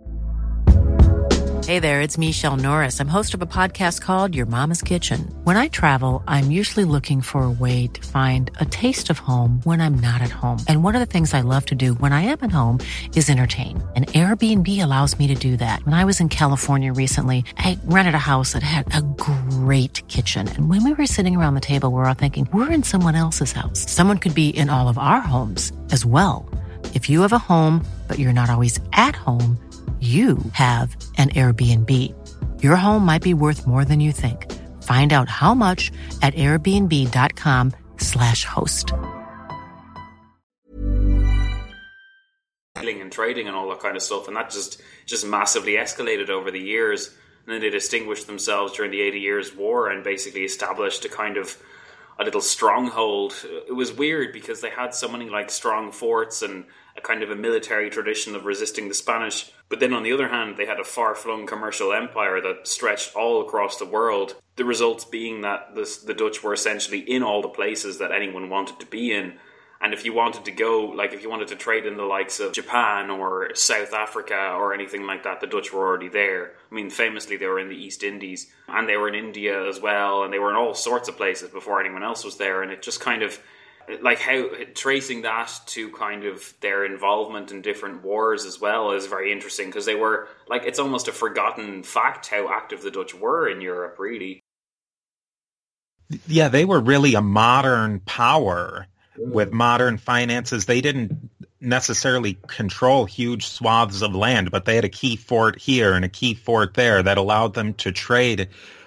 Hey there, it's Michelle Norris. I'm host of a podcast called Your Mama's Kitchen. When I travel, I'm usually looking for a way to find a taste of home when I'm not at home. And one of the things I love to do when I am at home is entertain. And Airbnb allows me to do that. When I was in California recently, I rented a house that had a great kitchen. And when we were sitting around the table, we were all thinking, we're in someone else's house. Someone could be in all of our homes as well. If you have a home, but you're not always at home, you have an Airbnb. Your home might be worth more than you think. Find out how much at airbnb.com slash host. And trading and all that kind of stuff, and that just, just massively escalated over the years. And then they distinguished themselves during the Eighty Years' War and basically established a kind of a little stronghold. It was weird because they had so many like strong forts and a kind of a military tradition of resisting the Spanish. But then on the other hand, they had a far-flung commercial empire that stretched all across the world. The results being that this, the Dutch were essentially in all the places that anyone wanted to be in. And if you wanted to go, like if you wanted to trade in the likes of Japan or South Africa or anything like that, the Dutch were already there. I mean, famously, they were in the East Indies and they were in India as well. And they were in all sorts of places before anyone else was there. And it just kind of, like how, tracing that to kind of their involvement in different wars as well is very interesting because they were, like, it's almost a forgotten fact how active the Dutch were in Europe, really. Yeah, they were really a modern power. With modern finances, they didn't necessarily control huge swaths of land, but they had a key fort here and a key fort there that allowed them to trade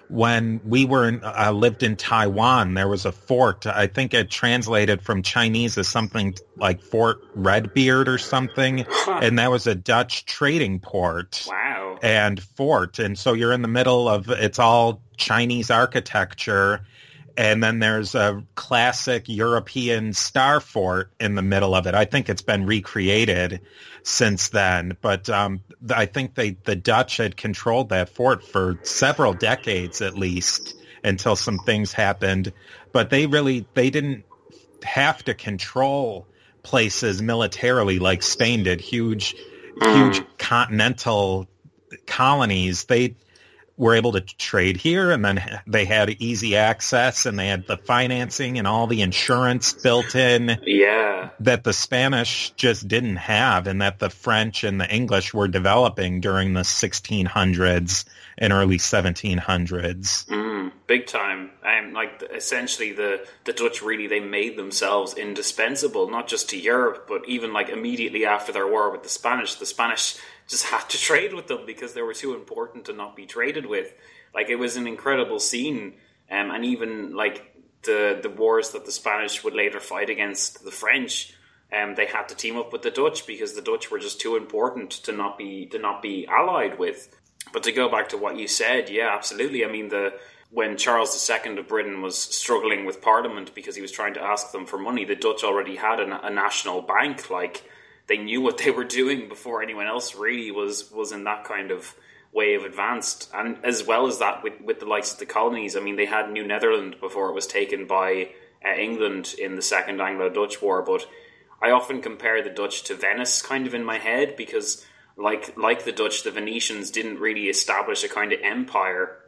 when we were in, uh, lived in Taiwan, there was a fort. I think it translated from Chinese as something like Fort Redbeard or something. Huh. And that was a Dutch trading port. Wow. And fort. And so you're in the middle of, it's all Chinese architecture. And then there's a classic European star fort in the middle of it. I think it's been recreated since then. But um, I think they the Dutch had controlled that fort for several decades at least until some things happened. But they really, they didn't have to control places militarily like Spain did. Huge, huge continental colonies. They were able to trade here, and then they had easy access, and they had the financing and all the insurance built in. Yeah. That the Spanish just didn't have, and that the French and the English were developing during the sixteen hundreds and early seventeen hundreds. Mm, big time. Um, like essentially the, the Dutch really, they made themselves indispensable, not just to Europe, but even like immediately after their war with the Spanish, the Spanish just had to trade with them because they were too important to not be traded with. Like, it was an incredible scene. Um, and even like the the wars that the Spanish would later fight against the French, um, they had to team up with the Dutch because the Dutch were just too important to not be to not be allied with. But to go back to what you said, yeah, absolutely. I mean, the when Charles the Second of Britain was struggling with Parliament because he was trying to ask them for money, the Dutch already had a, a national bank. Like, they knew what they were doing before anyone else really was was in that kind of way of advanced. And as well as that, with, with the likes of the colonies, I mean, they had New Netherland before it was taken by uh, England in the Second Anglo-Dutch War. But I often compare the Dutch to Venice kind of in my head because like like the Dutch, the Venetians didn't really establish a kind of empire.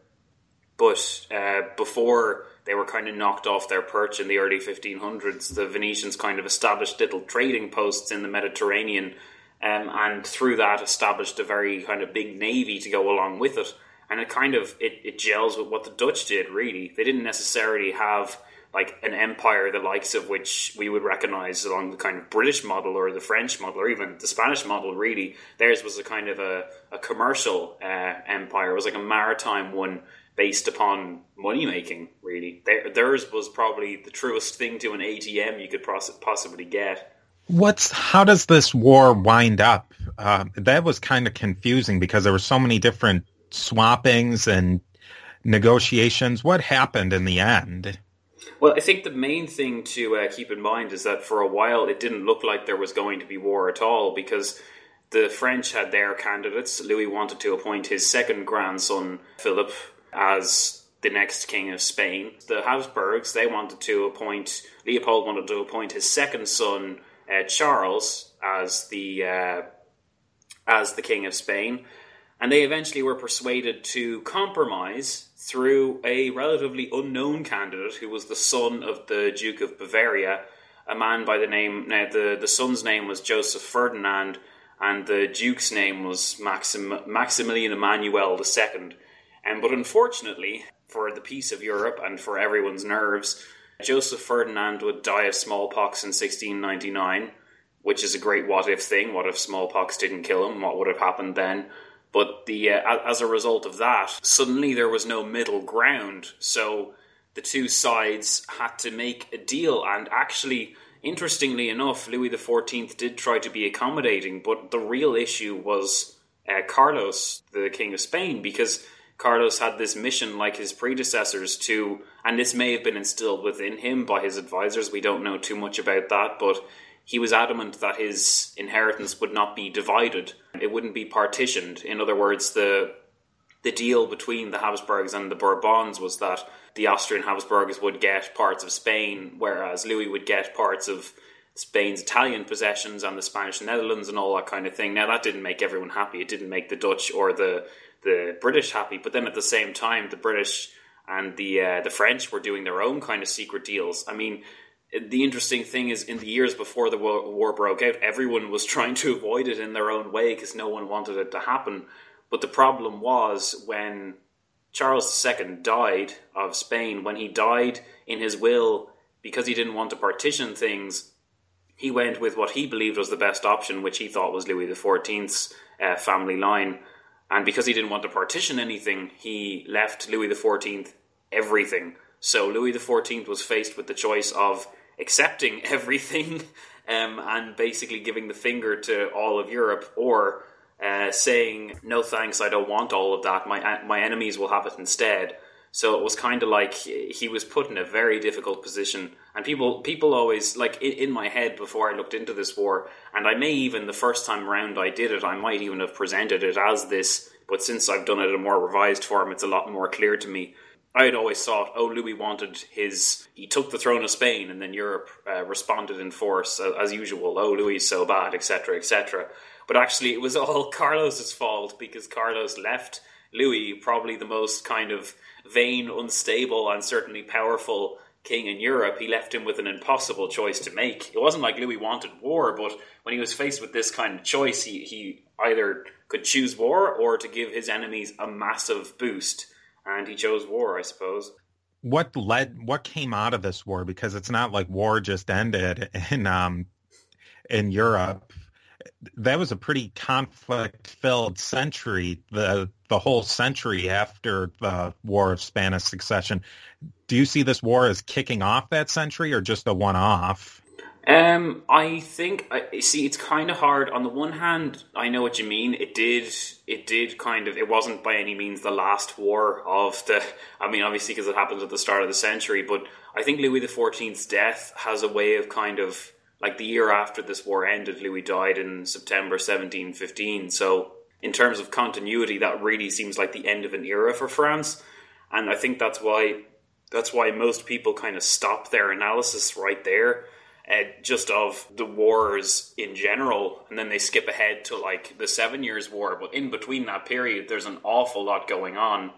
But uh, before they were kind of knocked off their perch in the early fifteen hundreds, the Venetians kind of established little trading posts in the Mediterranean, um, and through that established a very kind of big navy to go along with it. And it kind of, it, it gels with what the Dutch did, really. They didn't necessarily have like an empire the likes of which we would recognize along the kind of British model or the French model or even the Spanish model, really. Theirs was a kind of a, a commercial uh, empire. It was like a maritime one based upon money-making, really. Their, theirs was probably the truest thing to an A T M you could poss- possibly get. What's how does this war wind up? Uh, that was kind of confusing because there were so many different swappings and negotiations. What happened in the end? Well, I think the main thing to uh, keep in mind is that for a while it didn't look like there was going to be war at all because the French had their candidates. Louis wanted to appoint his second grandson, Philip, as the next king of Spain. The Habsburgs, they wanted to appoint, Leopold wanted to appoint his second son, uh, Charles, as the uh, as the king of Spain. And they eventually were persuaded to compromise through a relatively unknown candidate who was the son of the Duke of Bavaria, a man by the name, now the, the son's name was Joseph Ferdinand, and the Duke's name was Maxim, Maximilian Emmanuel the Second. Um, but unfortunately, for the peace of Europe and for everyone's nerves, Joseph Ferdinand would die of smallpox in sixteen ninety-nine, which is a great what-if thing. What if smallpox didn't kill him? What would have happened then? But the uh, as a result of that, suddenly there was no middle ground. So the two sides had to make a deal. And actually, interestingly enough, Louis the fourteenth did try to be accommodating. But the real issue was uh, Carlos, the King of Spain, because Carlos had this mission, like his predecessors, to, and this may have been instilled within him by his advisors. We don't know too much about that, but he was adamant that his inheritance would not be divided. It wouldn't be partitioned. In other words, the the deal between the Habsburgs and the Bourbons was that the Austrian Habsburgs would get parts of Spain, whereas Louis would get parts of Spain's Italian possessions and the Spanish Netherlands and all that kind of thing. Now, that didn't make everyone happy. It didn't make the Dutch or the, the British happy. But then at the same time, the British and the uh, the French were doing their own kind of secret deals. I mean, the interesting thing is, in the years before the war, war broke out, everyone was trying to avoid it in their own way because no one wanted it to happen. But the problem was when Charles the Second died of Spain, when he died in his will, because he didn't want to partition things, he went with what he believed was the best option, which he thought was Louis the fourteenth's uh, family line. And because he didn't want to partition anything, he left Louis the fourteenth everything. So Louis the fourteenth was faced with the choice of accepting everything um, and basically giving the finger to all of Europe, or uh, saying, no thanks, I don't want all of that, my my enemies will have it instead. So it was kind of like he was put in a very difficult position. And people people always, like in, in my head before I looked into this war, and I may even, the first time around I did it, I might even have presented it as this, but since I've done it in a more revised form, it's a lot more clear to me. I had always thought, oh, Louis wanted his, he took the throne of Spain, and then Europe uh, responded in force, uh, as usual, oh, Louis is so bad, et cetera, et cetera. But actually it was all Carlos's fault, because Carlos left Louis, probably the most kind of vain, unstable, and certainly powerful king in Europe. He left him with an impossible choice to make. It wasn't like Louis wanted war, but when he was faced with this kind of choice, he, he either could choose war or to give his enemies a massive boost. And he chose war, I suppose. What led, what came out of this war? Because it's not like war just ended in um, in Europe. That was a pretty conflict-filled century, the the whole century after the War of Spanish Succession. Do you see this war as kicking off that century, or just a one-off? Um, I think, I see, it's kind of hard. On the one hand, I know what you mean. It did, it did kind of, it wasn't by any means the last war of the, I mean, obviously because it happened at the start of the century, but I think Louis the fourteenth's death has a way of kind of, like the year after this war ended, Louis died in September seventeen fifteen. So in terms of continuity, that really seems like the end of an era for France. And I think that's why, that's why most people kind of stop their analysis right there. Uh, just of the wars in general, and then they skip ahead to like the Seven Years' War. But in between that period, there's an awful lot going on.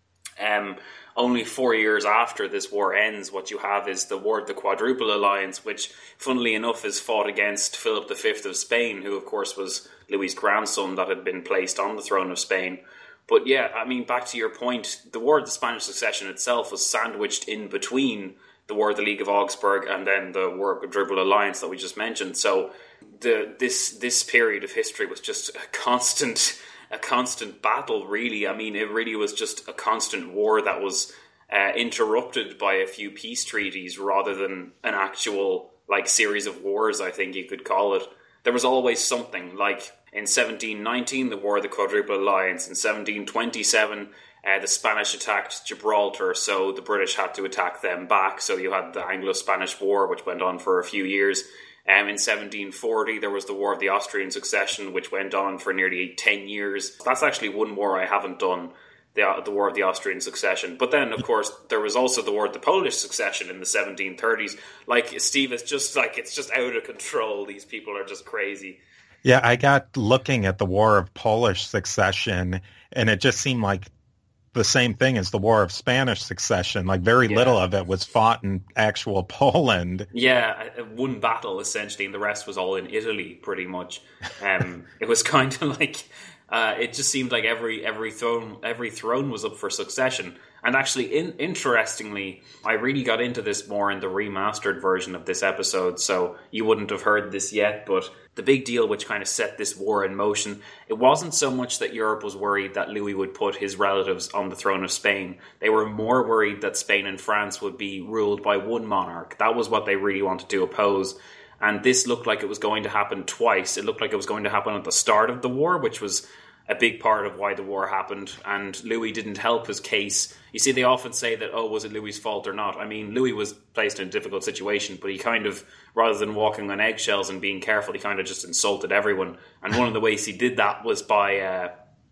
Um, only four years after this war ends, what you have is the War of the Quadruple Alliance, which, funnily enough, is fought against Philip the Fifth of Spain, who, of course, was Louis's grandson that had been placed on the throne of Spain. But yeah, I mean, back to your point, the War of the Spanish Succession itself was sandwiched in between the War of the League of Augsburg and then the War of the Quadruple Alliance that we just mentioned. So the this this period of history was just a constant a constant battle, really. I mean, it really was just a constant war that was uh, interrupted by a few peace treaties rather than an actual like series of wars, I think you could call it. There was always something, like in seventeen nineteen, the War of the Quadruple Alliance. In seventeen twenty-seven, Uh, the Spanish attacked Gibraltar, so the British had to attack them back. So you had the Anglo-Spanish War, which went on for a few years. Um, in seventeen forty, there was the War of the Austrian Succession, which went on for nearly ten years. That's actually one war I haven't done, the, the War of the Austrian Succession. But then, of course, there was also the War of the Polish Succession in the seventeen thirties. Like, Steve, it's just like, it's just out of control. These people are just crazy. Yeah, I got looking at the War of Polish Succession, and it just seemed like the same thing as the War of Spanish Succession. Like, very yeah. little of it was fought in actual Poland. Yeah, one battle essentially, and the rest was all in Italy, pretty much. Um, it was kind of like uh, it just seemed like every every throne every throne was up for succession. And actually, in, interestingly, I really got into this more in the remastered version of this episode, so you wouldn't have heard this yet, but the big deal which kind of set this war in motion, it wasn't so much that Europe was worried that Louis would put his relatives on the throne of Spain. They were more worried that Spain and France would be ruled by one monarch. That was what they really wanted to oppose. And this looked like it was going to happen twice. It looked like it was going to happen at the start of the war, which was a big part of why the war happened, and Louis didn't help his case. You see, they often say that, oh, was it Louis's fault or not? I mean, Louis was placed in a difficult situation, but he kind of, rather than walking on eggshells and being careful, he kind of just insulted everyone. And one of the ways he did that was by uh,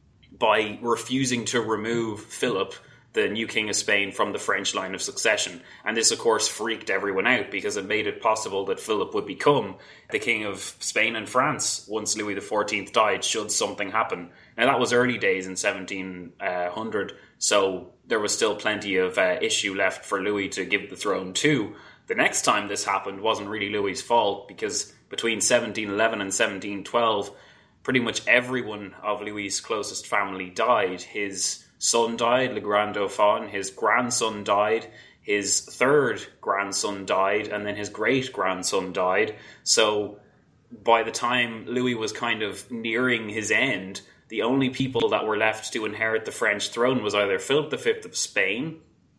by refusing to remove Philip, the new king of Spain, from the French line of succession. And this, of course, freaked everyone out because it made it possible that Philip would become the king of Spain and France once Louis the fourteenth died, should something happen. Now, that was early days in seventeen hundred, so there was still plenty of uh, issue left for Louis to give the throne to. The next time this happened wasn't really Louis's fault, because between seventeen eleven and seventeen twelve, pretty much everyone of Louis's closest family died. His son died, Le Grand Dauphin, his grandson died, his third grandson died, and then his great-grandson died. So by the time Louis was kind of nearing his end, the only people that were left to inherit the French throne was either Philip the Fifth of Spain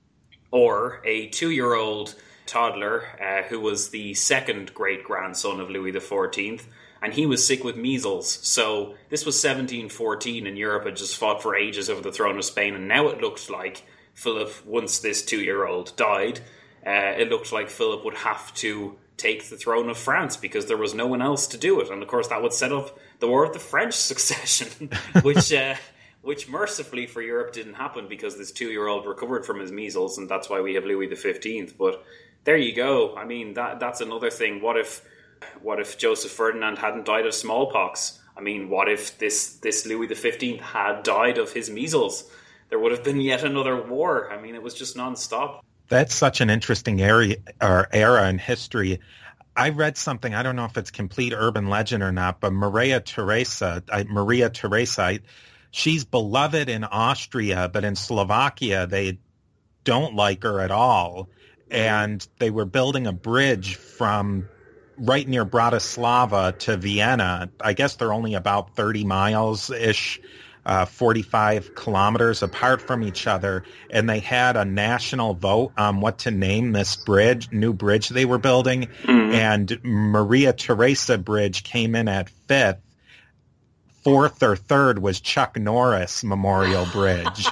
or a two-year-old toddler uh, who was the second great-grandson of Louis the Fourteenth, and he was sick with measles. So this was seventeen fourteen, and Europe had just fought for ages over the throne of Spain, and now it looked like Philip, once this two-year-old died, uh, it looked like Philip would have to take the throne of France because there was no one else to do it. And of course that would set up the War of the French Succession, which uh, which mercifully for Europe didn't happen because this two-year-old recovered from his measles, and that's why we have Louis the Fifteenth. But there you go. I mean, that that's another thing. What if what if Joseph Ferdinand hadn't died of smallpox? I mean, what if this, this Louis the Fifteenth had died of his measles? There would have been yet another war. I mean, it was just nonstop. That's such an interesting area or era in history. I read something, I don't know if it's complete urban legend or not, but Maria Theresa, I, Maria Theresa, I, she's beloved in Austria, but in Slovakia, they don't like her at all. And they were building a bridge from right near Bratislava to Vienna. I guess they're only about thirty miles-ish, uh, forty-five kilometers apart from each other. And they had a national vote on what to name this bridge, new bridge they were building. Mm-hmm. And Maria Theresa Bridge came in at fifth. Fourth or third was Chuck Norris Memorial Bridge.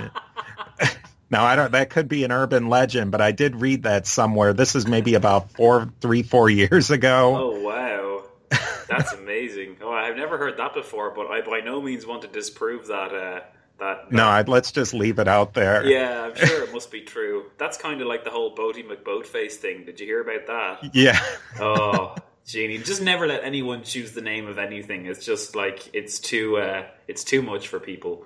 Now, I don't. That could be an urban legend, but I did read that somewhere. This is maybe about four, three, four years ago. Oh, wow. That's amazing. Oh, I've never heard that before, but I by no means want to disprove that. Uh, that, that. No, I'd, let's just leave it out there. Yeah, I'm sure it must be true. That's kind of like the whole Boaty McBoatface thing. Did you hear about that? Yeah. Oh, Jeannie, just never let anyone choose the name of anything. It's just like, it's too, uh, it's too much for people.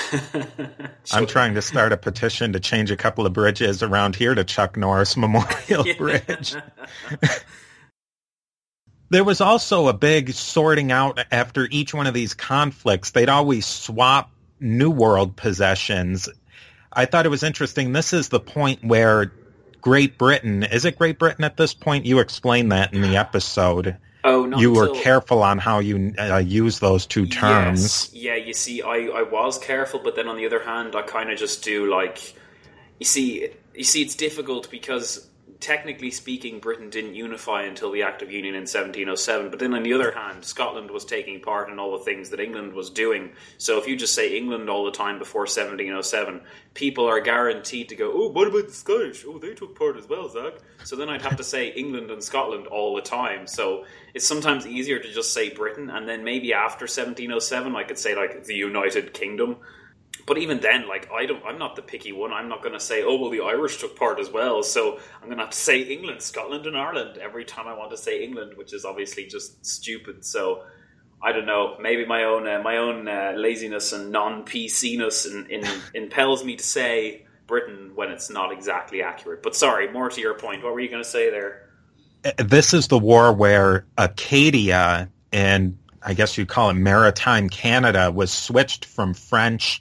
I'm trying to start a petition to change a couple of bridges around here to Chuck Norris Memorial yeah. Bridge. There was also a big sorting out after each one of these conflicts. They'd always swap New World possessions. I thought it was interesting. This is the point where Great Britain, is it Great Britain at this point? You explained that in the episode. Oh, not you until... were careful on how you uh, use those two terms. Yes. Yeah, you see, I, I was careful, but then on the other hand, I kind of just do like, you see, you see, it's difficult because technically speaking, Britain didn't unify until the Act of Union in seventeen oh seven. But then on the other hand, Scotland was taking part in all the things that England was doing. So if you just say England all the time before seventeen oh seven, people are guaranteed to go, oh, what about the Scottish? Oh, they took part as well, Zach. So then I'd have to say England and Scotland all the time. So it's sometimes easier to just say Britain. And then maybe after seventeen oh seven, I could say like the United Kingdom. But even then, like, I don't, I'm not the picky one. I'm not going to say, oh, well, the Irish took part as well. So I'm going to have to say England, Scotland, and Ireland every time I want to say England, which is obviously just stupid. So I don't know. Maybe my own uh, my own uh, laziness and non-P C-ness in, in, impels me to say Britain when it's not exactly accurate. But sorry, more to your point. What were you going to say there? This is the war where Acadia, and I guess you'd call it maritime Canada, was switched from French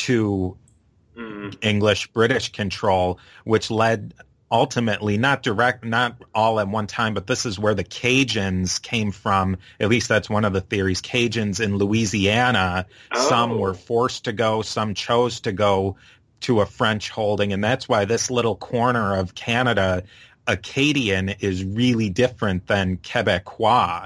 to mm. English British control, which led ultimately, not direct, not all at one time, but this is where the Cajuns came from. At least that's one of the theories. Cajuns in Louisiana, oh. Some were forced to go, some chose to go to a French holding, and that's why this little corner of Canada, Acadian, is really different than Quebecois.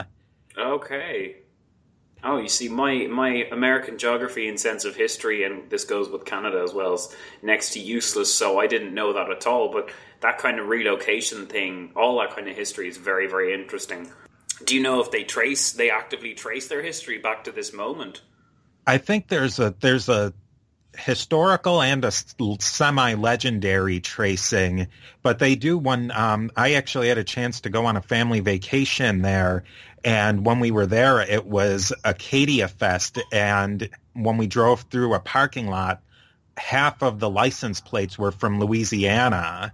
Okay. Oh, you see, my, my American geography and sense of history, and this goes with Canada as well, is next to useless, so I didn't know that at all. But that kind of relocation thing, all that kind of history is very, very interesting. Do you know if they trace, they actively trace their history back to this moment? I think there's a there's a historical and a semi-legendary tracing, but they do one. Um, I actually had a chance to go on a family vacation there. And when we were there, it was Acadia Fest. And when we drove through a parking lot, half of the license plates were from Louisiana.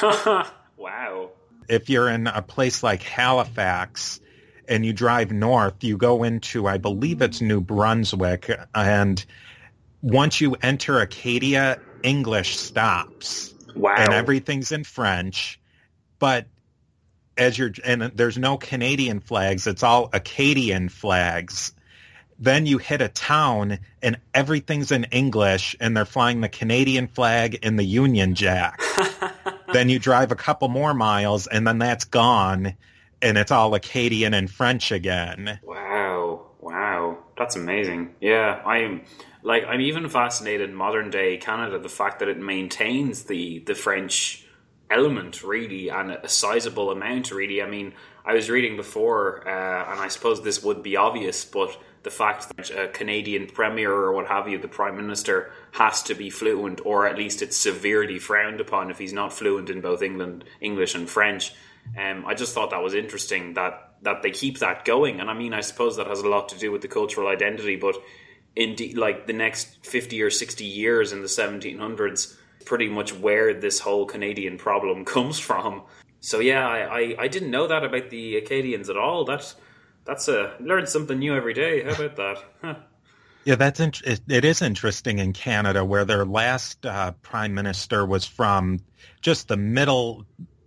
Wow. If you're in a place like Halifax and you drive north, you go into, I believe it's New Brunswick. And once you enter Acadia, English stops. Wow. And everything's in French. But as you're, and there's no Canadian flags, it's all Acadian flags. then you hit a town and everything's in English and they're flying the Canadian flag and the Union Jack. Then you drive a couple more miles and then that's gone and it's all Acadian and French again. Wow. Wow. That's amazing. Yeah, I'm like I'm even fascinated in modern day Canada, the fact that it maintains the the French element really, and a sizable amount really. I mean, I was reading before, uh, and I suppose this would be obvious, but the fact that a Canadian premier or what have you, the Prime Minister, has to be fluent, or at least it's severely frowned upon if he's not fluent in both England, English and French. Um, I just thought that was interesting that, that they keep that going. And I mean, I suppose that has a lot to do with the cultural identity, but indeed, like the next fifty or sixty years in the seventeen hundreds, pretty much where this whole Canadian problem comes from. So yeah, I, I, I didn't know that about the Acadians at all. That's that's a learn something new every day. How about that? Huh. Yeah, that's int- it, it is interesting in Canada, where their last uh, prime minister was from just the middle,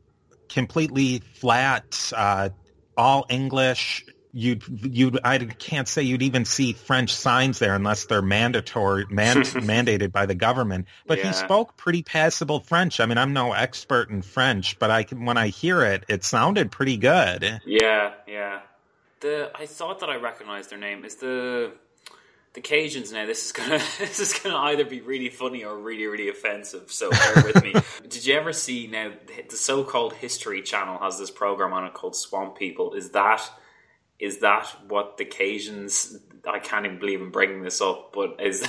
completely flat, uh, all English. You'd, you'd, I can't say you'd even see French signs there unless they're mandatory, man, mandated by the government. But yeah. He spoke pretty passable French. I mean, I'm no expert in French, but I can, when I hear it, it sounded pretty good. Yeah, yeah. The I thought that I recognized their name. Is the the Cajuns now? This is gonna this is gonna either be really funny or really really offensive. So bear with me. Did you ever see now the so-called History Channel has this program on it called Swamp People? Is that Is that what the Cajuns? I can't even believe I'm bringing this up, but is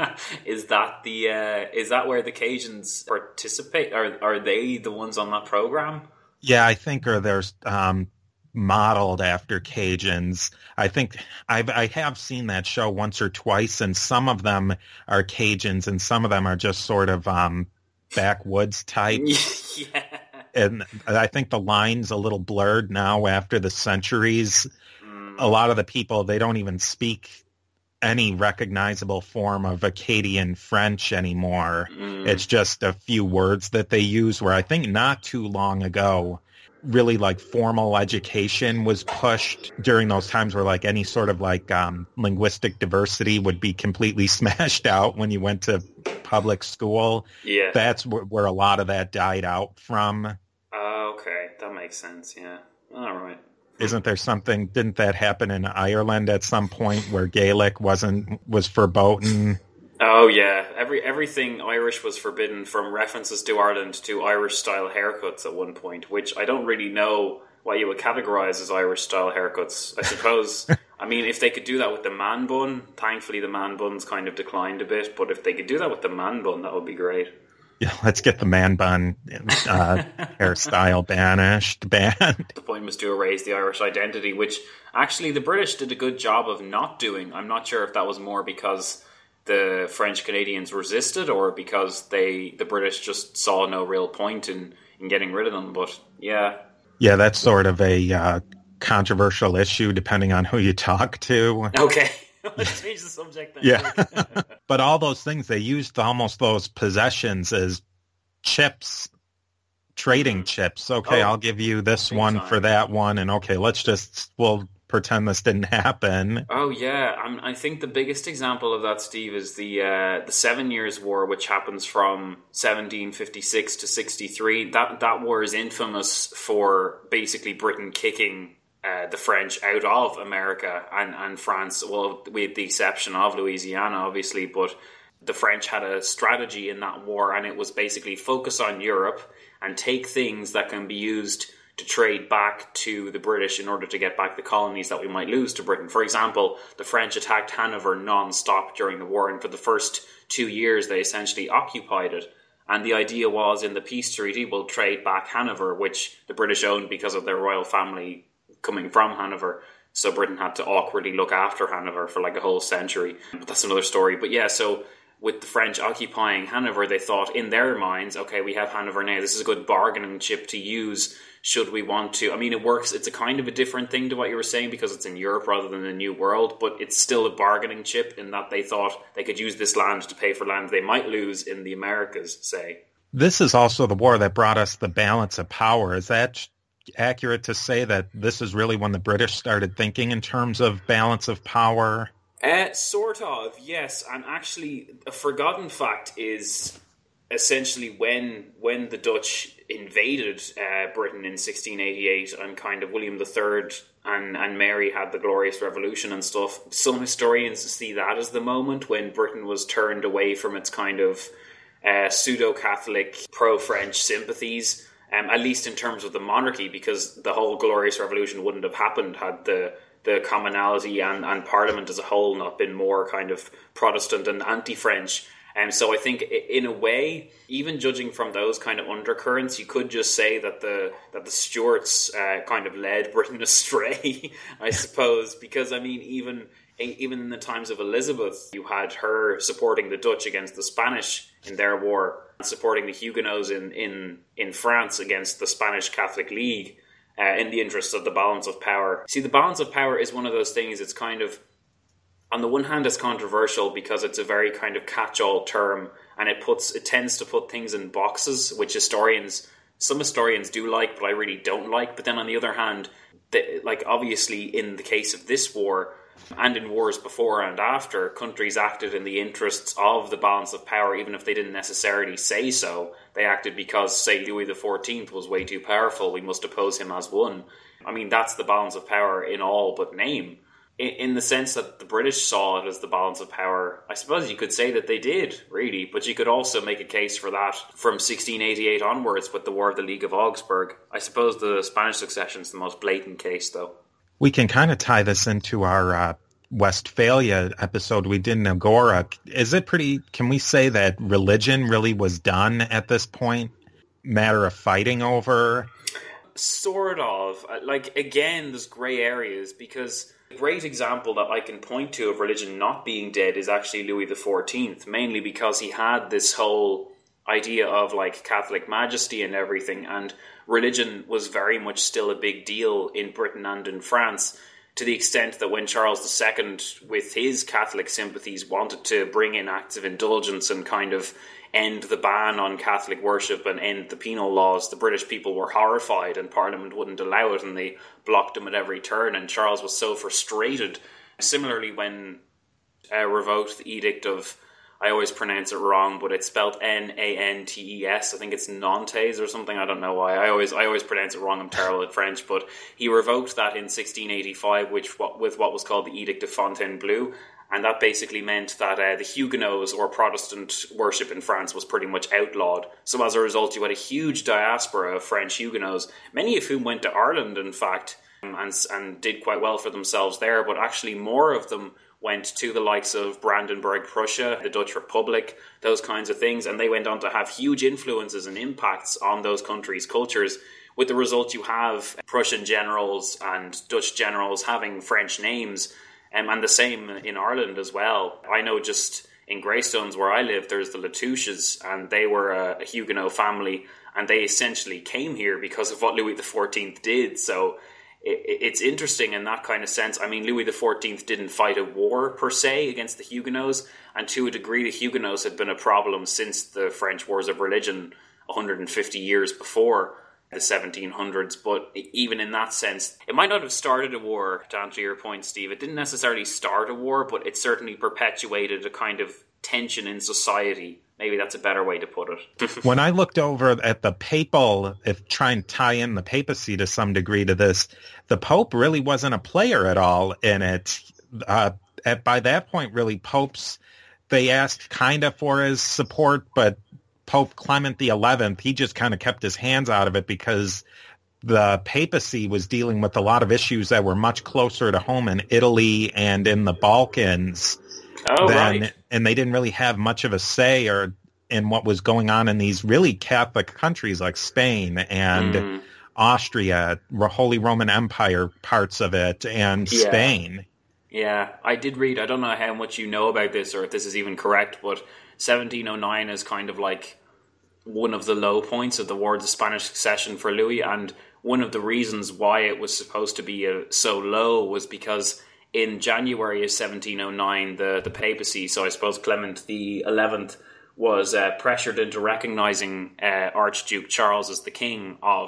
is that the uh, is that where the Cajuns participate? Are are they the ones on that program? Yeah, I think or there's um, modeled after Cajuns. I think I've I have seen that show once or twice, and some of them are Cajuns, and some of them are just sort of um, backwoods type. Yeah. And I think the line's a little blurred now after the centuries. A lot of the people, they don't even speak any recognizable form of Acadian French anymore. Mm. It's just a few words that they use, where I think not too long ago, really like formal education was pushed during those times where like any sort of like um, linguistic diversity would be completely smashed out when you went to public school. Yeah. That's where, where a lot of that died out from. Oh, okay. That makes sense, yeah. All right. Isn't there something, didn't that happen in Ireland at some point where Gaelic wasn't, was verboten? Oh yeah, every everything Irish was forbidden, from references to Ireland to Irish-style haircuts at one point, which I don't really know what you would categorize as Irish-style haircuts. I suppose, I mean, if they could do that with the man bun, thankfully the man bun's kind of declined a bit, but if they could do that with the man bun, that would be great. Yeah, let's get the man bun uh, hairstyle banished, banned. The point was to erase the Irish identity, which actually the British did a good job of not doing. I'm not sure if that was more because the French Canadians resisted or because they the British just saw no real point in, in getting rid of them. But yeah. Yeah, that's sort of a uh, controversial issue depending on who you talk to. Okay. Let's change the subject then. Yeah. But all those things, they used almost those possessions as chips, trading mm-hmm. chips. Okay, oh, I'll give you this one time. For that one. And okay, let's just, we'll pretend this didn't happen. Oh, yeah. I'm, I think the biggest example of that, Steve, is the uh, the Seven Years' War, which happens from seventeen fifty-six to sixty-three. That, that war is infamous for basically Britain kicking Uh, the French out of America and, and France, well, with the exception of Louisiana, obviously, but the French had a strategy in that war, and it was basically focus on Europe and take things that can be used to trade back to the British in order to get back the colonies that we might lose to Britain. For example, the French attacked Hanover non-stop during the war, and for the first two years they essentially occupied it. And the idea was, in the peace treaty, we'll trade back Hanover, which the British owned because of their royal family coming from Hanover, so Britain had to awkwardly look after Hanover for like a whole century. But that's another story. But yeah, so with the French occupying Hanover, they thought in their minds, okay, we have Hanover now, this is a good bargaining chip to use should we want to. I mean, it works, it's a kind of a different thing to what you were saying because it's in Europe rather than the New World, but it's still a bargaining chip in that they thought they could use this land to pay for land they might lose in the Americas, say. This is also the war that brought us the balance of power. Is that accurate to say that this is really when the British started thinking in terms of balance of power? Uh, sort of, yes. And actually, a forgotten fact is essentially when when the Dutch invaded uh, Britain in sixteen eighty-eight, and kind of William the Third and, and Mary had the Glorious Revolution and stuff. Some historians see that as the moment when Britain was turned away from its kind of uh, pseudo-Catholic, pro-French sympathies, um, at least in terms of the monarchy, because the whole Glorious Revolution wouldn't have happened had the the commonality and, and Parliament as a whole not been more kind of Protestant and anti-French. And um, so I think in a way, even judging from those kind of undercurrents, you could just say that the that the Stuarts uh, kind of led Britain astray, I suppose, because I mean, even even in the times of Elizabeth, you had her supporting the Dutch against the Spanish in their war, and supporting the Huguenots in, in, in France against the Spanish Catholic League. Uh, in the interest of the balance of power. See, the balance of power is one of those things, it's kind of, on the one hand, it's controversial because it's a very kind of catch-all term, and it puts it tends to put things in boxes, which historians, some historians do like, but I really don't like. But then on the other hand, the, like obviously in the case of this war, and in wars before and after, countries acted in the interests of the balance of power, even if they didn't necessarily say so. They acted because, say, Louis the fourteenth was way too powerful, we must oppose him as one. I mean, that's the balance of power in all but name. In, in the sense that the British saw it as the balance of power, I suppose you could say that they did, really, but you could also make a case for that from sixteen eighty-eight onwards with the War of the League of Augsburg. I suppose the Spanish succession is the most blatant case, though. We can kind of tie this into our uh, Westphalia episode we did in Agora. Is it pretty, can we say that religion really was done at this point? Matter of fighting over? Sort of. Like, again, there's grey areas, because a great example that I can point to of religion not being dead is actually Louis the fourteenth, mainly because he had this whole idea of like Catholic majesty and everything, and religion was very much still a big deal in Britain and in France, to the extent that when Charles the Second, with his Catholic sympathies, wanted to bring in acts of indulgence and kind of end the ban on Catholic worship and end the penal laws, the British people were horrified and Parliament wouldn't allow it, and they blocked him at every turn, and Charles was so frustrated. Similarly, when uh, revoked the Edict of, I always pronounce it wrong, but it's spelled N A N T E S. I think it's Nantes or something. I don't know why. I always I always pronounce it wrong. I'm terrible at French. But he revoked that in sixteen eighty-five, which with what was called the Edict of Fontainebleau. And that basically meant that uh, the Huguenots, or Protestant worship in France, was pretty much outlawed. So as a result, you had a huge diaspora of French Huguenots, many of whom went to Ireland, in fact, and, and did quite well for themselves there. But actually more of them went to the likes of Brandenburg, Prussia, the Dutch Republic, those kinds of things, and they went on to have huge influences and impacts on those countries' cultures, with the result you have Prussian generals and Dutch generals having French names, um, and the same in Ireland as well. I know just in Greystones, where I live, there's the Latouches, and they were a, a Huguenot family, and they essentially came here because of what Louis the fourteenth did, so it's interesting in that kind of sense. I mean, Louis the fourteenth didn't fight a war per se against the Huguenots, and to a degree the Huguenots had been a problem since the French Wars of Religion one hundred fifty years before the seventeen hundreds. But even in that sense, it might not have started a war, to answer your point, Steve. It didn't necessarily start a war, but it certainly perpetuated a kind of tension in society. Maybe that's a better way to put it. When I looked over at the papal, if try and tie in the papacy to some degree to this, the Pope really wasn't a player at all in it. Uh, at, by that point, really, popes, they asked kind of for his support, but Pope Clement the eleventh, he just kind of kept his hands out of it because the papacy was dealing with a lot of issues that were much closer to home in Italy and in the Balkans. Oh, then, right. And they didn't really have much of a say or in what was going on in these really Catholic countries like Spain and mm. Austria, Holy Roman Empire parts of it, and yeah. Spain. Yeah, I did read, I don't know how much you know about this or if this is even correct, but seventeen oh nine is kind of like one of the low points of the War of the Spanish Succession for Louis, and one of the reasons why it was supposed to be uh, so low was because in January of seventeen oh nine, the, the papacy, so I suppose Clement the eleventh, was uh, pressured into recognising uh, Archduke Charles as the king of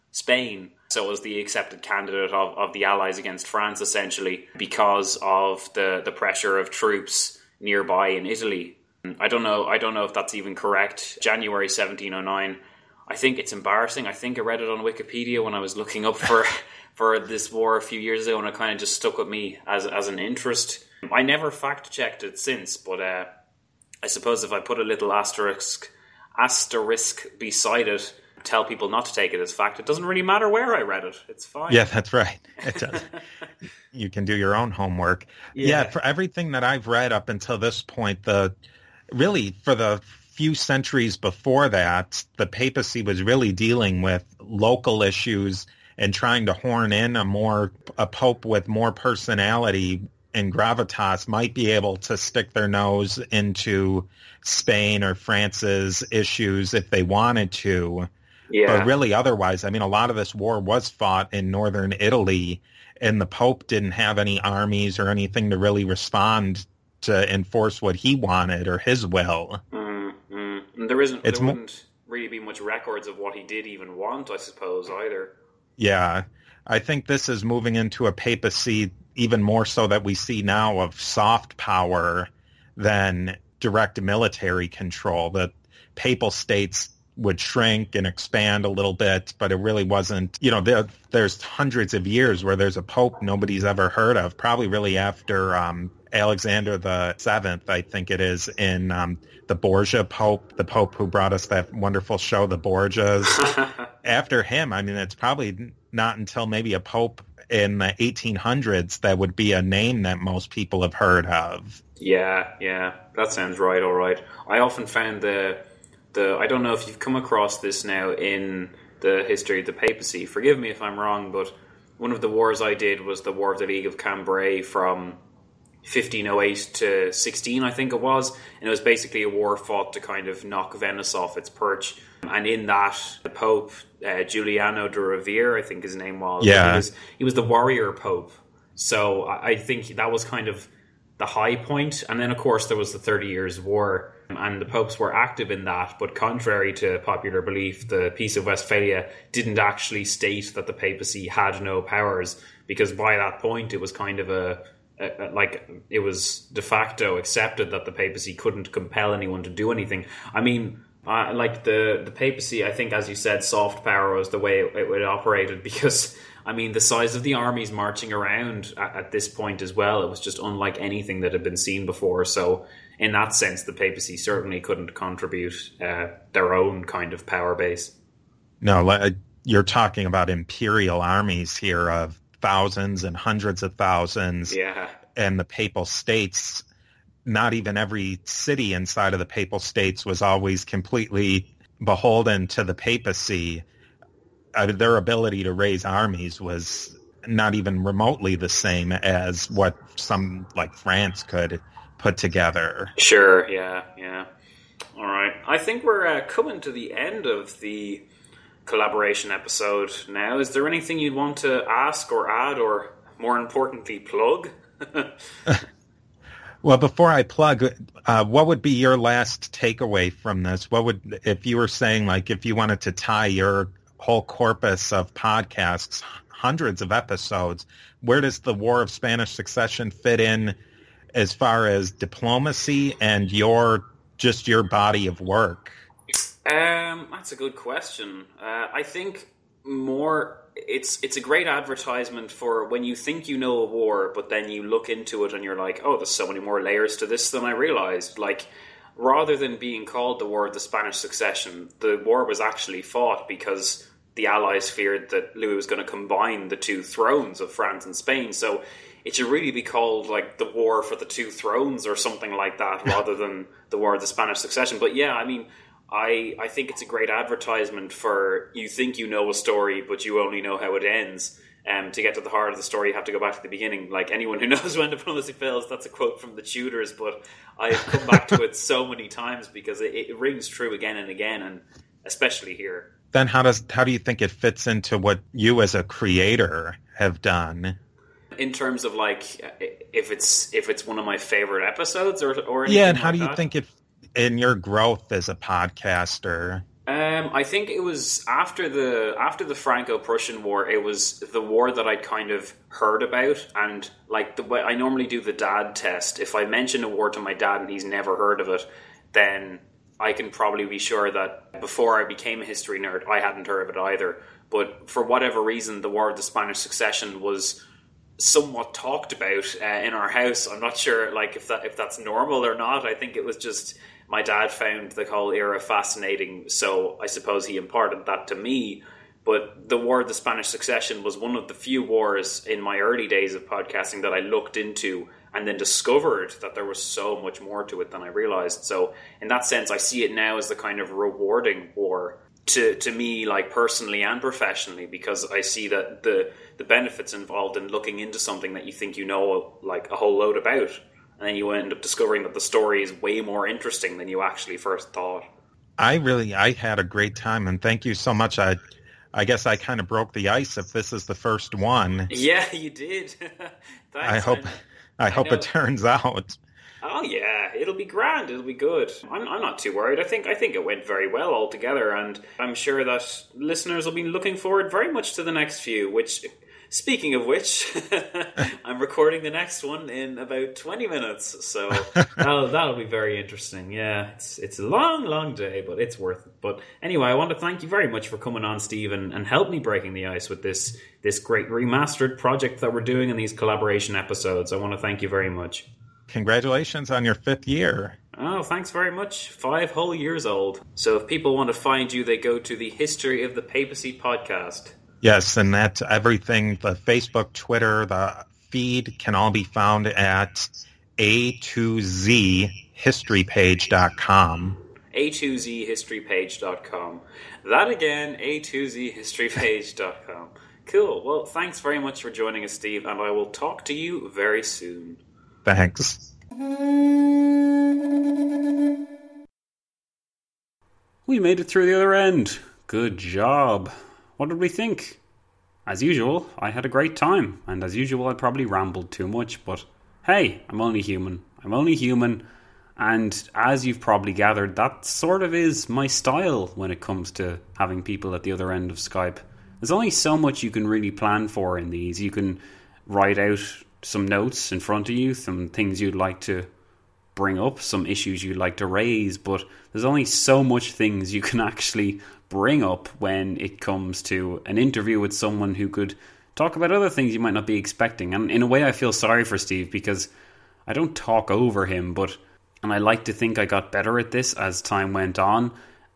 Spain. So it was the accepted candidate of, of the Allies against France, essentially, because of the, the pressure of troops nearby in Italy. I don't know. I don't know if that's even correct. January seventeen oh nine. I think it's embarrassing. I think I read it on Wikipedia when I was looking up for for this war a few years ago, and it kind of just stuck with me as as an interest. I never fact checked it since, but uh, I suppose if I put a little asterisk asterisk beside it, tell people not to take it as fact, it doesn't really matter where I read it. It's fine. Yeah, that's right. It does. You can do your own homework. Yeah. yeah, for everything that I've read up until this point, the really for the few centuries before that, the papacy was really dealing with local issues and trying to horn in a more a pope with more personality and gravitas might be able to stick their nose into Spain or France's issues if they wanted to. Yeah. But really otherwise, I mean, a lot of this war was fought in northern Italy, and the Pope didn't have any armies or anything to really respond to enforce what he wanted or his will. Mm-hmm. And there isn't, it's there mo- wouldn't really be much records of what he did even want, I suppose, either. Yeah. I think this is moving into a papacy even more so that we see now of soft power than direct military control. The papal states would shrink and expand a little bit, but it really wasn't, you know, there, there's hundreds of years where there's a pope nobody's ever heard of, probably really after um, Alexander the Seventh, I think it is, in um, the Borgia Pope, the Pope who brought us that wonderful show, The Borgias. After him, I mean, it's probably not until maybe a pope in the eighteen hundreds that would be a name that most people have heard of. Yeah, yeah, that sounds right, all right. I often found the The, I don't know if you've come across this now in the history of the papacy. Forgive me if I'm wrong, but one of the wars I did was the War of the League of Cambrai from fifteen oh eight to sixteen, I think it was. And it was basically a war fought to kind of knock Venice off its perch. And in that, the Pope, uh, Giuliano de Rivere, I think his name was. Yeah. He was, he was the warrior Pope. So I, I think that was kind of the high point. And then, of course, there was the Thirty Years' War. And the popes were active in that, but contrary to popular belief, the Peace of Westphalia didn't actually state that the papacy had no powers, because by that point it was kind of a, a, a like it was de facto accepted that the papacy couldn't compel anyone to do anything. I mean, uh, like the the papacy, I think, as you said, soft power was the way it, it operated, because I mean, the size of the armies marching around at, at this point as well, it was just unlike anything that had been seen before. So in that sense, the papacy certainly couldn't contribute uh, their own kind of power base. No, you're talking about imperial armies here of thousands and hundreds of thousands. Yeah. And the papal states, not even every city inside of the papal states was always completely beholden to the papacy. Uh, their ability to raise armies was not even remotely the same as what some like France could put together. Sure, yeah, yeah. All right. I think we're uh, coming to the end of the collaboration episode now. Is there anything you'd want to ask or add, or more importantly, plug? Well, before I plug, uh, what would be your last takeaway from this? What would, if you were saying, like, if you wanted to tie your whole corpus of podcasts, hundreds of episodes, where does the War of Spanish Succession fit in as far as diplomacy and your just your body of work? Um, that's a good question. Uh, I think more it's it's a great advertisement for when you think you know a war, but then you look into it and you're like, oh, there's so many more layers to this than I realized. Like, rather than being called the War of the Spanish Succession, the war was actually fought because the Allies feared that Louis was going to combine the two thrones of France and Spain. So it should really be called like the War for the Two Thrones or something like that, rather than the War of the Spanish Succession. But yeah, I mean, I, I think it's a great advertisement for, you think you know a story, but you only know how it ends. Um, to get to the heart of the story, you have to go back to the beginning. Like, anyone who knows When Diplomacy Fails, that's a quote from the Tudors, but I've come back to it so many times because it, it rings true again and again, and especially here. Then how does how do you think it fits into what you as a creator have done? In terms of, like, if it's if it's one of my favorite episodes or or anything yeah, and how like do you that? think it in your growth as a podcaster? Um, I think it was after the after the Franco-Prussian War. It was the war that I'd kind of heard about, and like the way I normally do the dad test. If I mention a war to my dad and he's never heard of it, then I can probably be sure that before I became a history nerd, I hadn't heard of it either. But for whatever reason, the War of the Spanish Succession was somewhat talked about uh, in our house. I'm not sure, like, if that if that's normal or not. I think it was just my dad found the whole era fascinating, so I suppose he imparted that to me. But the War of the Spanish Succession was one of the few wars in my early days of podcasting that I looked into and then discovered that there was so much more to it than I realized. So in that sense, I see it now as the kind of rewarding war to, to me, like personally and professionally, because I see that the, the benefits involved in looking into something that you think you know like a whole load about. And then you end up discovering that the story is way more interesting than you actually first thought. I really, I had a great time, and thank you so much. I I guess I kind of broke the ice if this is the first one. Yeah, you did. I hope I, I hope know. It turns out. Oh yeah, it'll be grand. It'll be good. I'm I'm not too worried. I think I think it went very well altogether, and I'm sure that listeners will be looking forward very much to the next few. Which, speaking of which, I'm recording the next one in about twenty minutes, so that'll that'll be very interesting. Yeah, it's it's a long, long day, but it's worth it. But anyway, I want to thank you very much for coming on, Steve, and, and help me breaking the ice with this this great remastered project that we're doing in these collaboration episodes. I want to thank you very much. Congratulations on your fifth year. Oh, thanks very much. Five whole years old. So if people want to find you, they go to the History of the Papacy podcast. Yes, and that's everything. The Facebook, Twitter, the feed can all be found at A two Z history page dot com. A two Z history page dot com. That again, A two Z history page dot com. Cool. Well, thanks very much for joining us, Steve, and I will talk to you very soon. Thanks. We made it through the other end. Good job. What did we think? As usual, I had a great time, and as usual, I probably rambled too much, but hey, I'm only human. I'm only human, and as you've probably gathered, that sort of is my style when it comes to having people at the other end of Skype. There's only so much you can really plan for in these. You can write out some notes in front of you, some things you'd like to bring up, some issues you'd like to raise, but there's only so much things you can actually bring up when it comes to an interview with someone who could talk about other things you might not be expecting. And in a way, I feel sorry for Steve because I don't talk over him, but and I like to think I got better at this as time went on.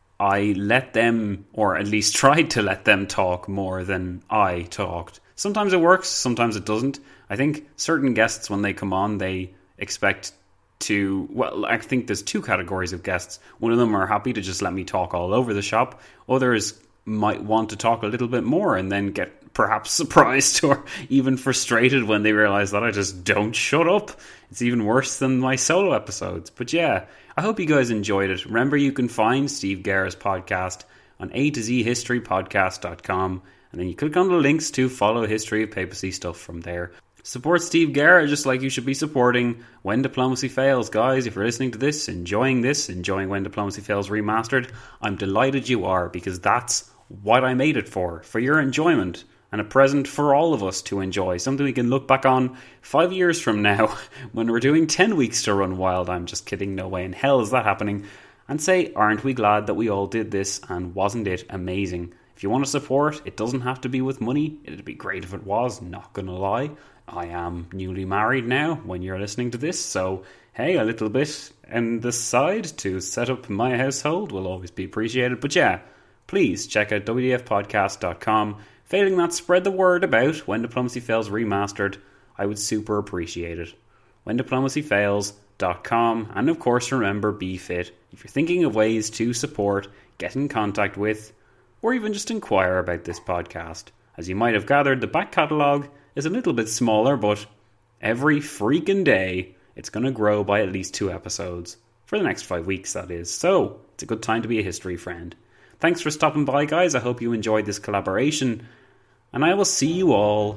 I let them, or at least tried to let them talk more than I talked. Sometimes it works, sometimes it doesn't. I think certain guests, when they come on, they expect to... Well, I think there's two categories of guests. One of them are happy to just let me talk all over the shop. Others might want to talk a little bit more and then get perhaps surprised or even frustrated when they realize that I just don't shut up. It's even worse than my solo episodes. But yeah, I hope you guys enjoyed it. Remember, you can find Steve Guerra's podcast on A to Z history podcast dot com, and then you click on the links to follow History of Papacy stuff from there. Support Steve Guerra just like you should be supporting When Diplomacy Fails. Guys, if you're listening to this, enjoying this, enjoying When Diplomacy Fails Remastered, I'm delighted you are, because that's what I made it for, for your enjoyment, and a present for all of us to enjoy, something we can look back on five years from now when we're doing ten weeks to Run Wild. I'm just kidding, no way in hell is that happening, and say, aren't we glad that we all did this, and wasn't it amazing? If you want to support, it doesn't have to be with money. It'd be great if it was, not gonna lie. I am newly married now when you're listening to this, so hey, a little bit on the side to set up my household will always be appreciated. But yeah, please check out W D F podcast dot com. Failing that, spread the word about When Diplomacy Fails Remastered. I would super appreciate it. When Diplomacy Fails dot com, and of course remember, be fit. If you're thinking of ways to support, get in contact with, or even just inquire about this podcast. As you might have gathered, the back catalogue is a little bit smaller, but every freaking day it's going to grow by at least two episodes. For the next five weeks, that is. So, it's a good time to be a history friend. Thanks for stopping by, guys. I hope you enjoyed this collaboration, and I will see you all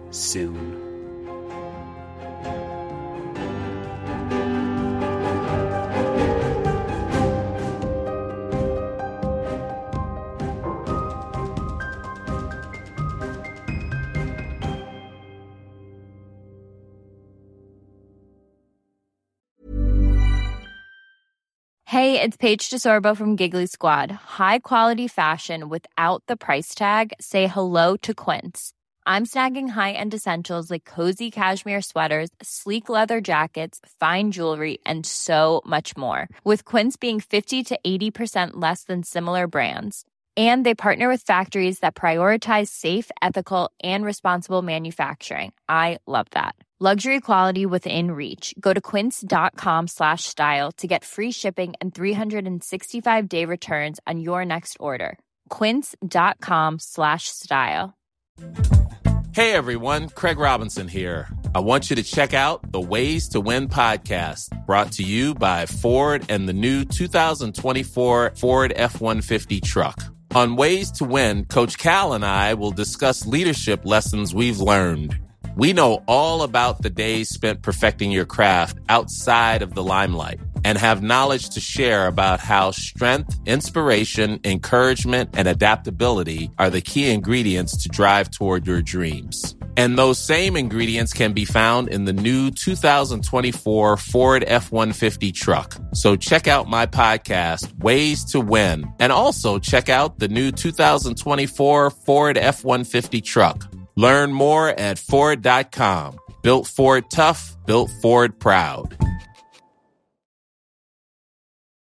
soon. Hey, it's Paige DeSorbo from Giggly Squad. High quality fashion without the price tag. Say hello to Quince. I'm snagging high-end essentials like cozy cashmere sweaters, sleek leather jackets, fine jewelry, and so much more. With Quince being fifty to eighty percent less than similar brands. And they partner with factories that prioritize safe, ethical, and responsible manufacturing. I love that. Luxury quality within reach. Go to quince.com slash style to get free shipping and three sixty-five day returns on your next order. Quince.com slash style. Hey everyone, Craig Robinson here. I want you to check out the Ways to Win podcast, brought to you by Ford and the new two thousand twenty-four Ford F one fifty truck. On Ways to Win, Coach Cal and I will discuss leadership lessons we've learned. We know all about the days spent perfecting your craft outside of the limelight and have knowledge to share about how strength, inspiration, encouragement, and adaptability are the key ingredients to drive toward your dreams. And those same ingredients can be found in the new two thousand twenty-four Ford F one fifty truck. So check out my podcast, Ways to Win, and also check out the new two thousand twenty-four Ford F one fifty truck. Learn more at Ford dot com. Built Ford tough, built Ford proud.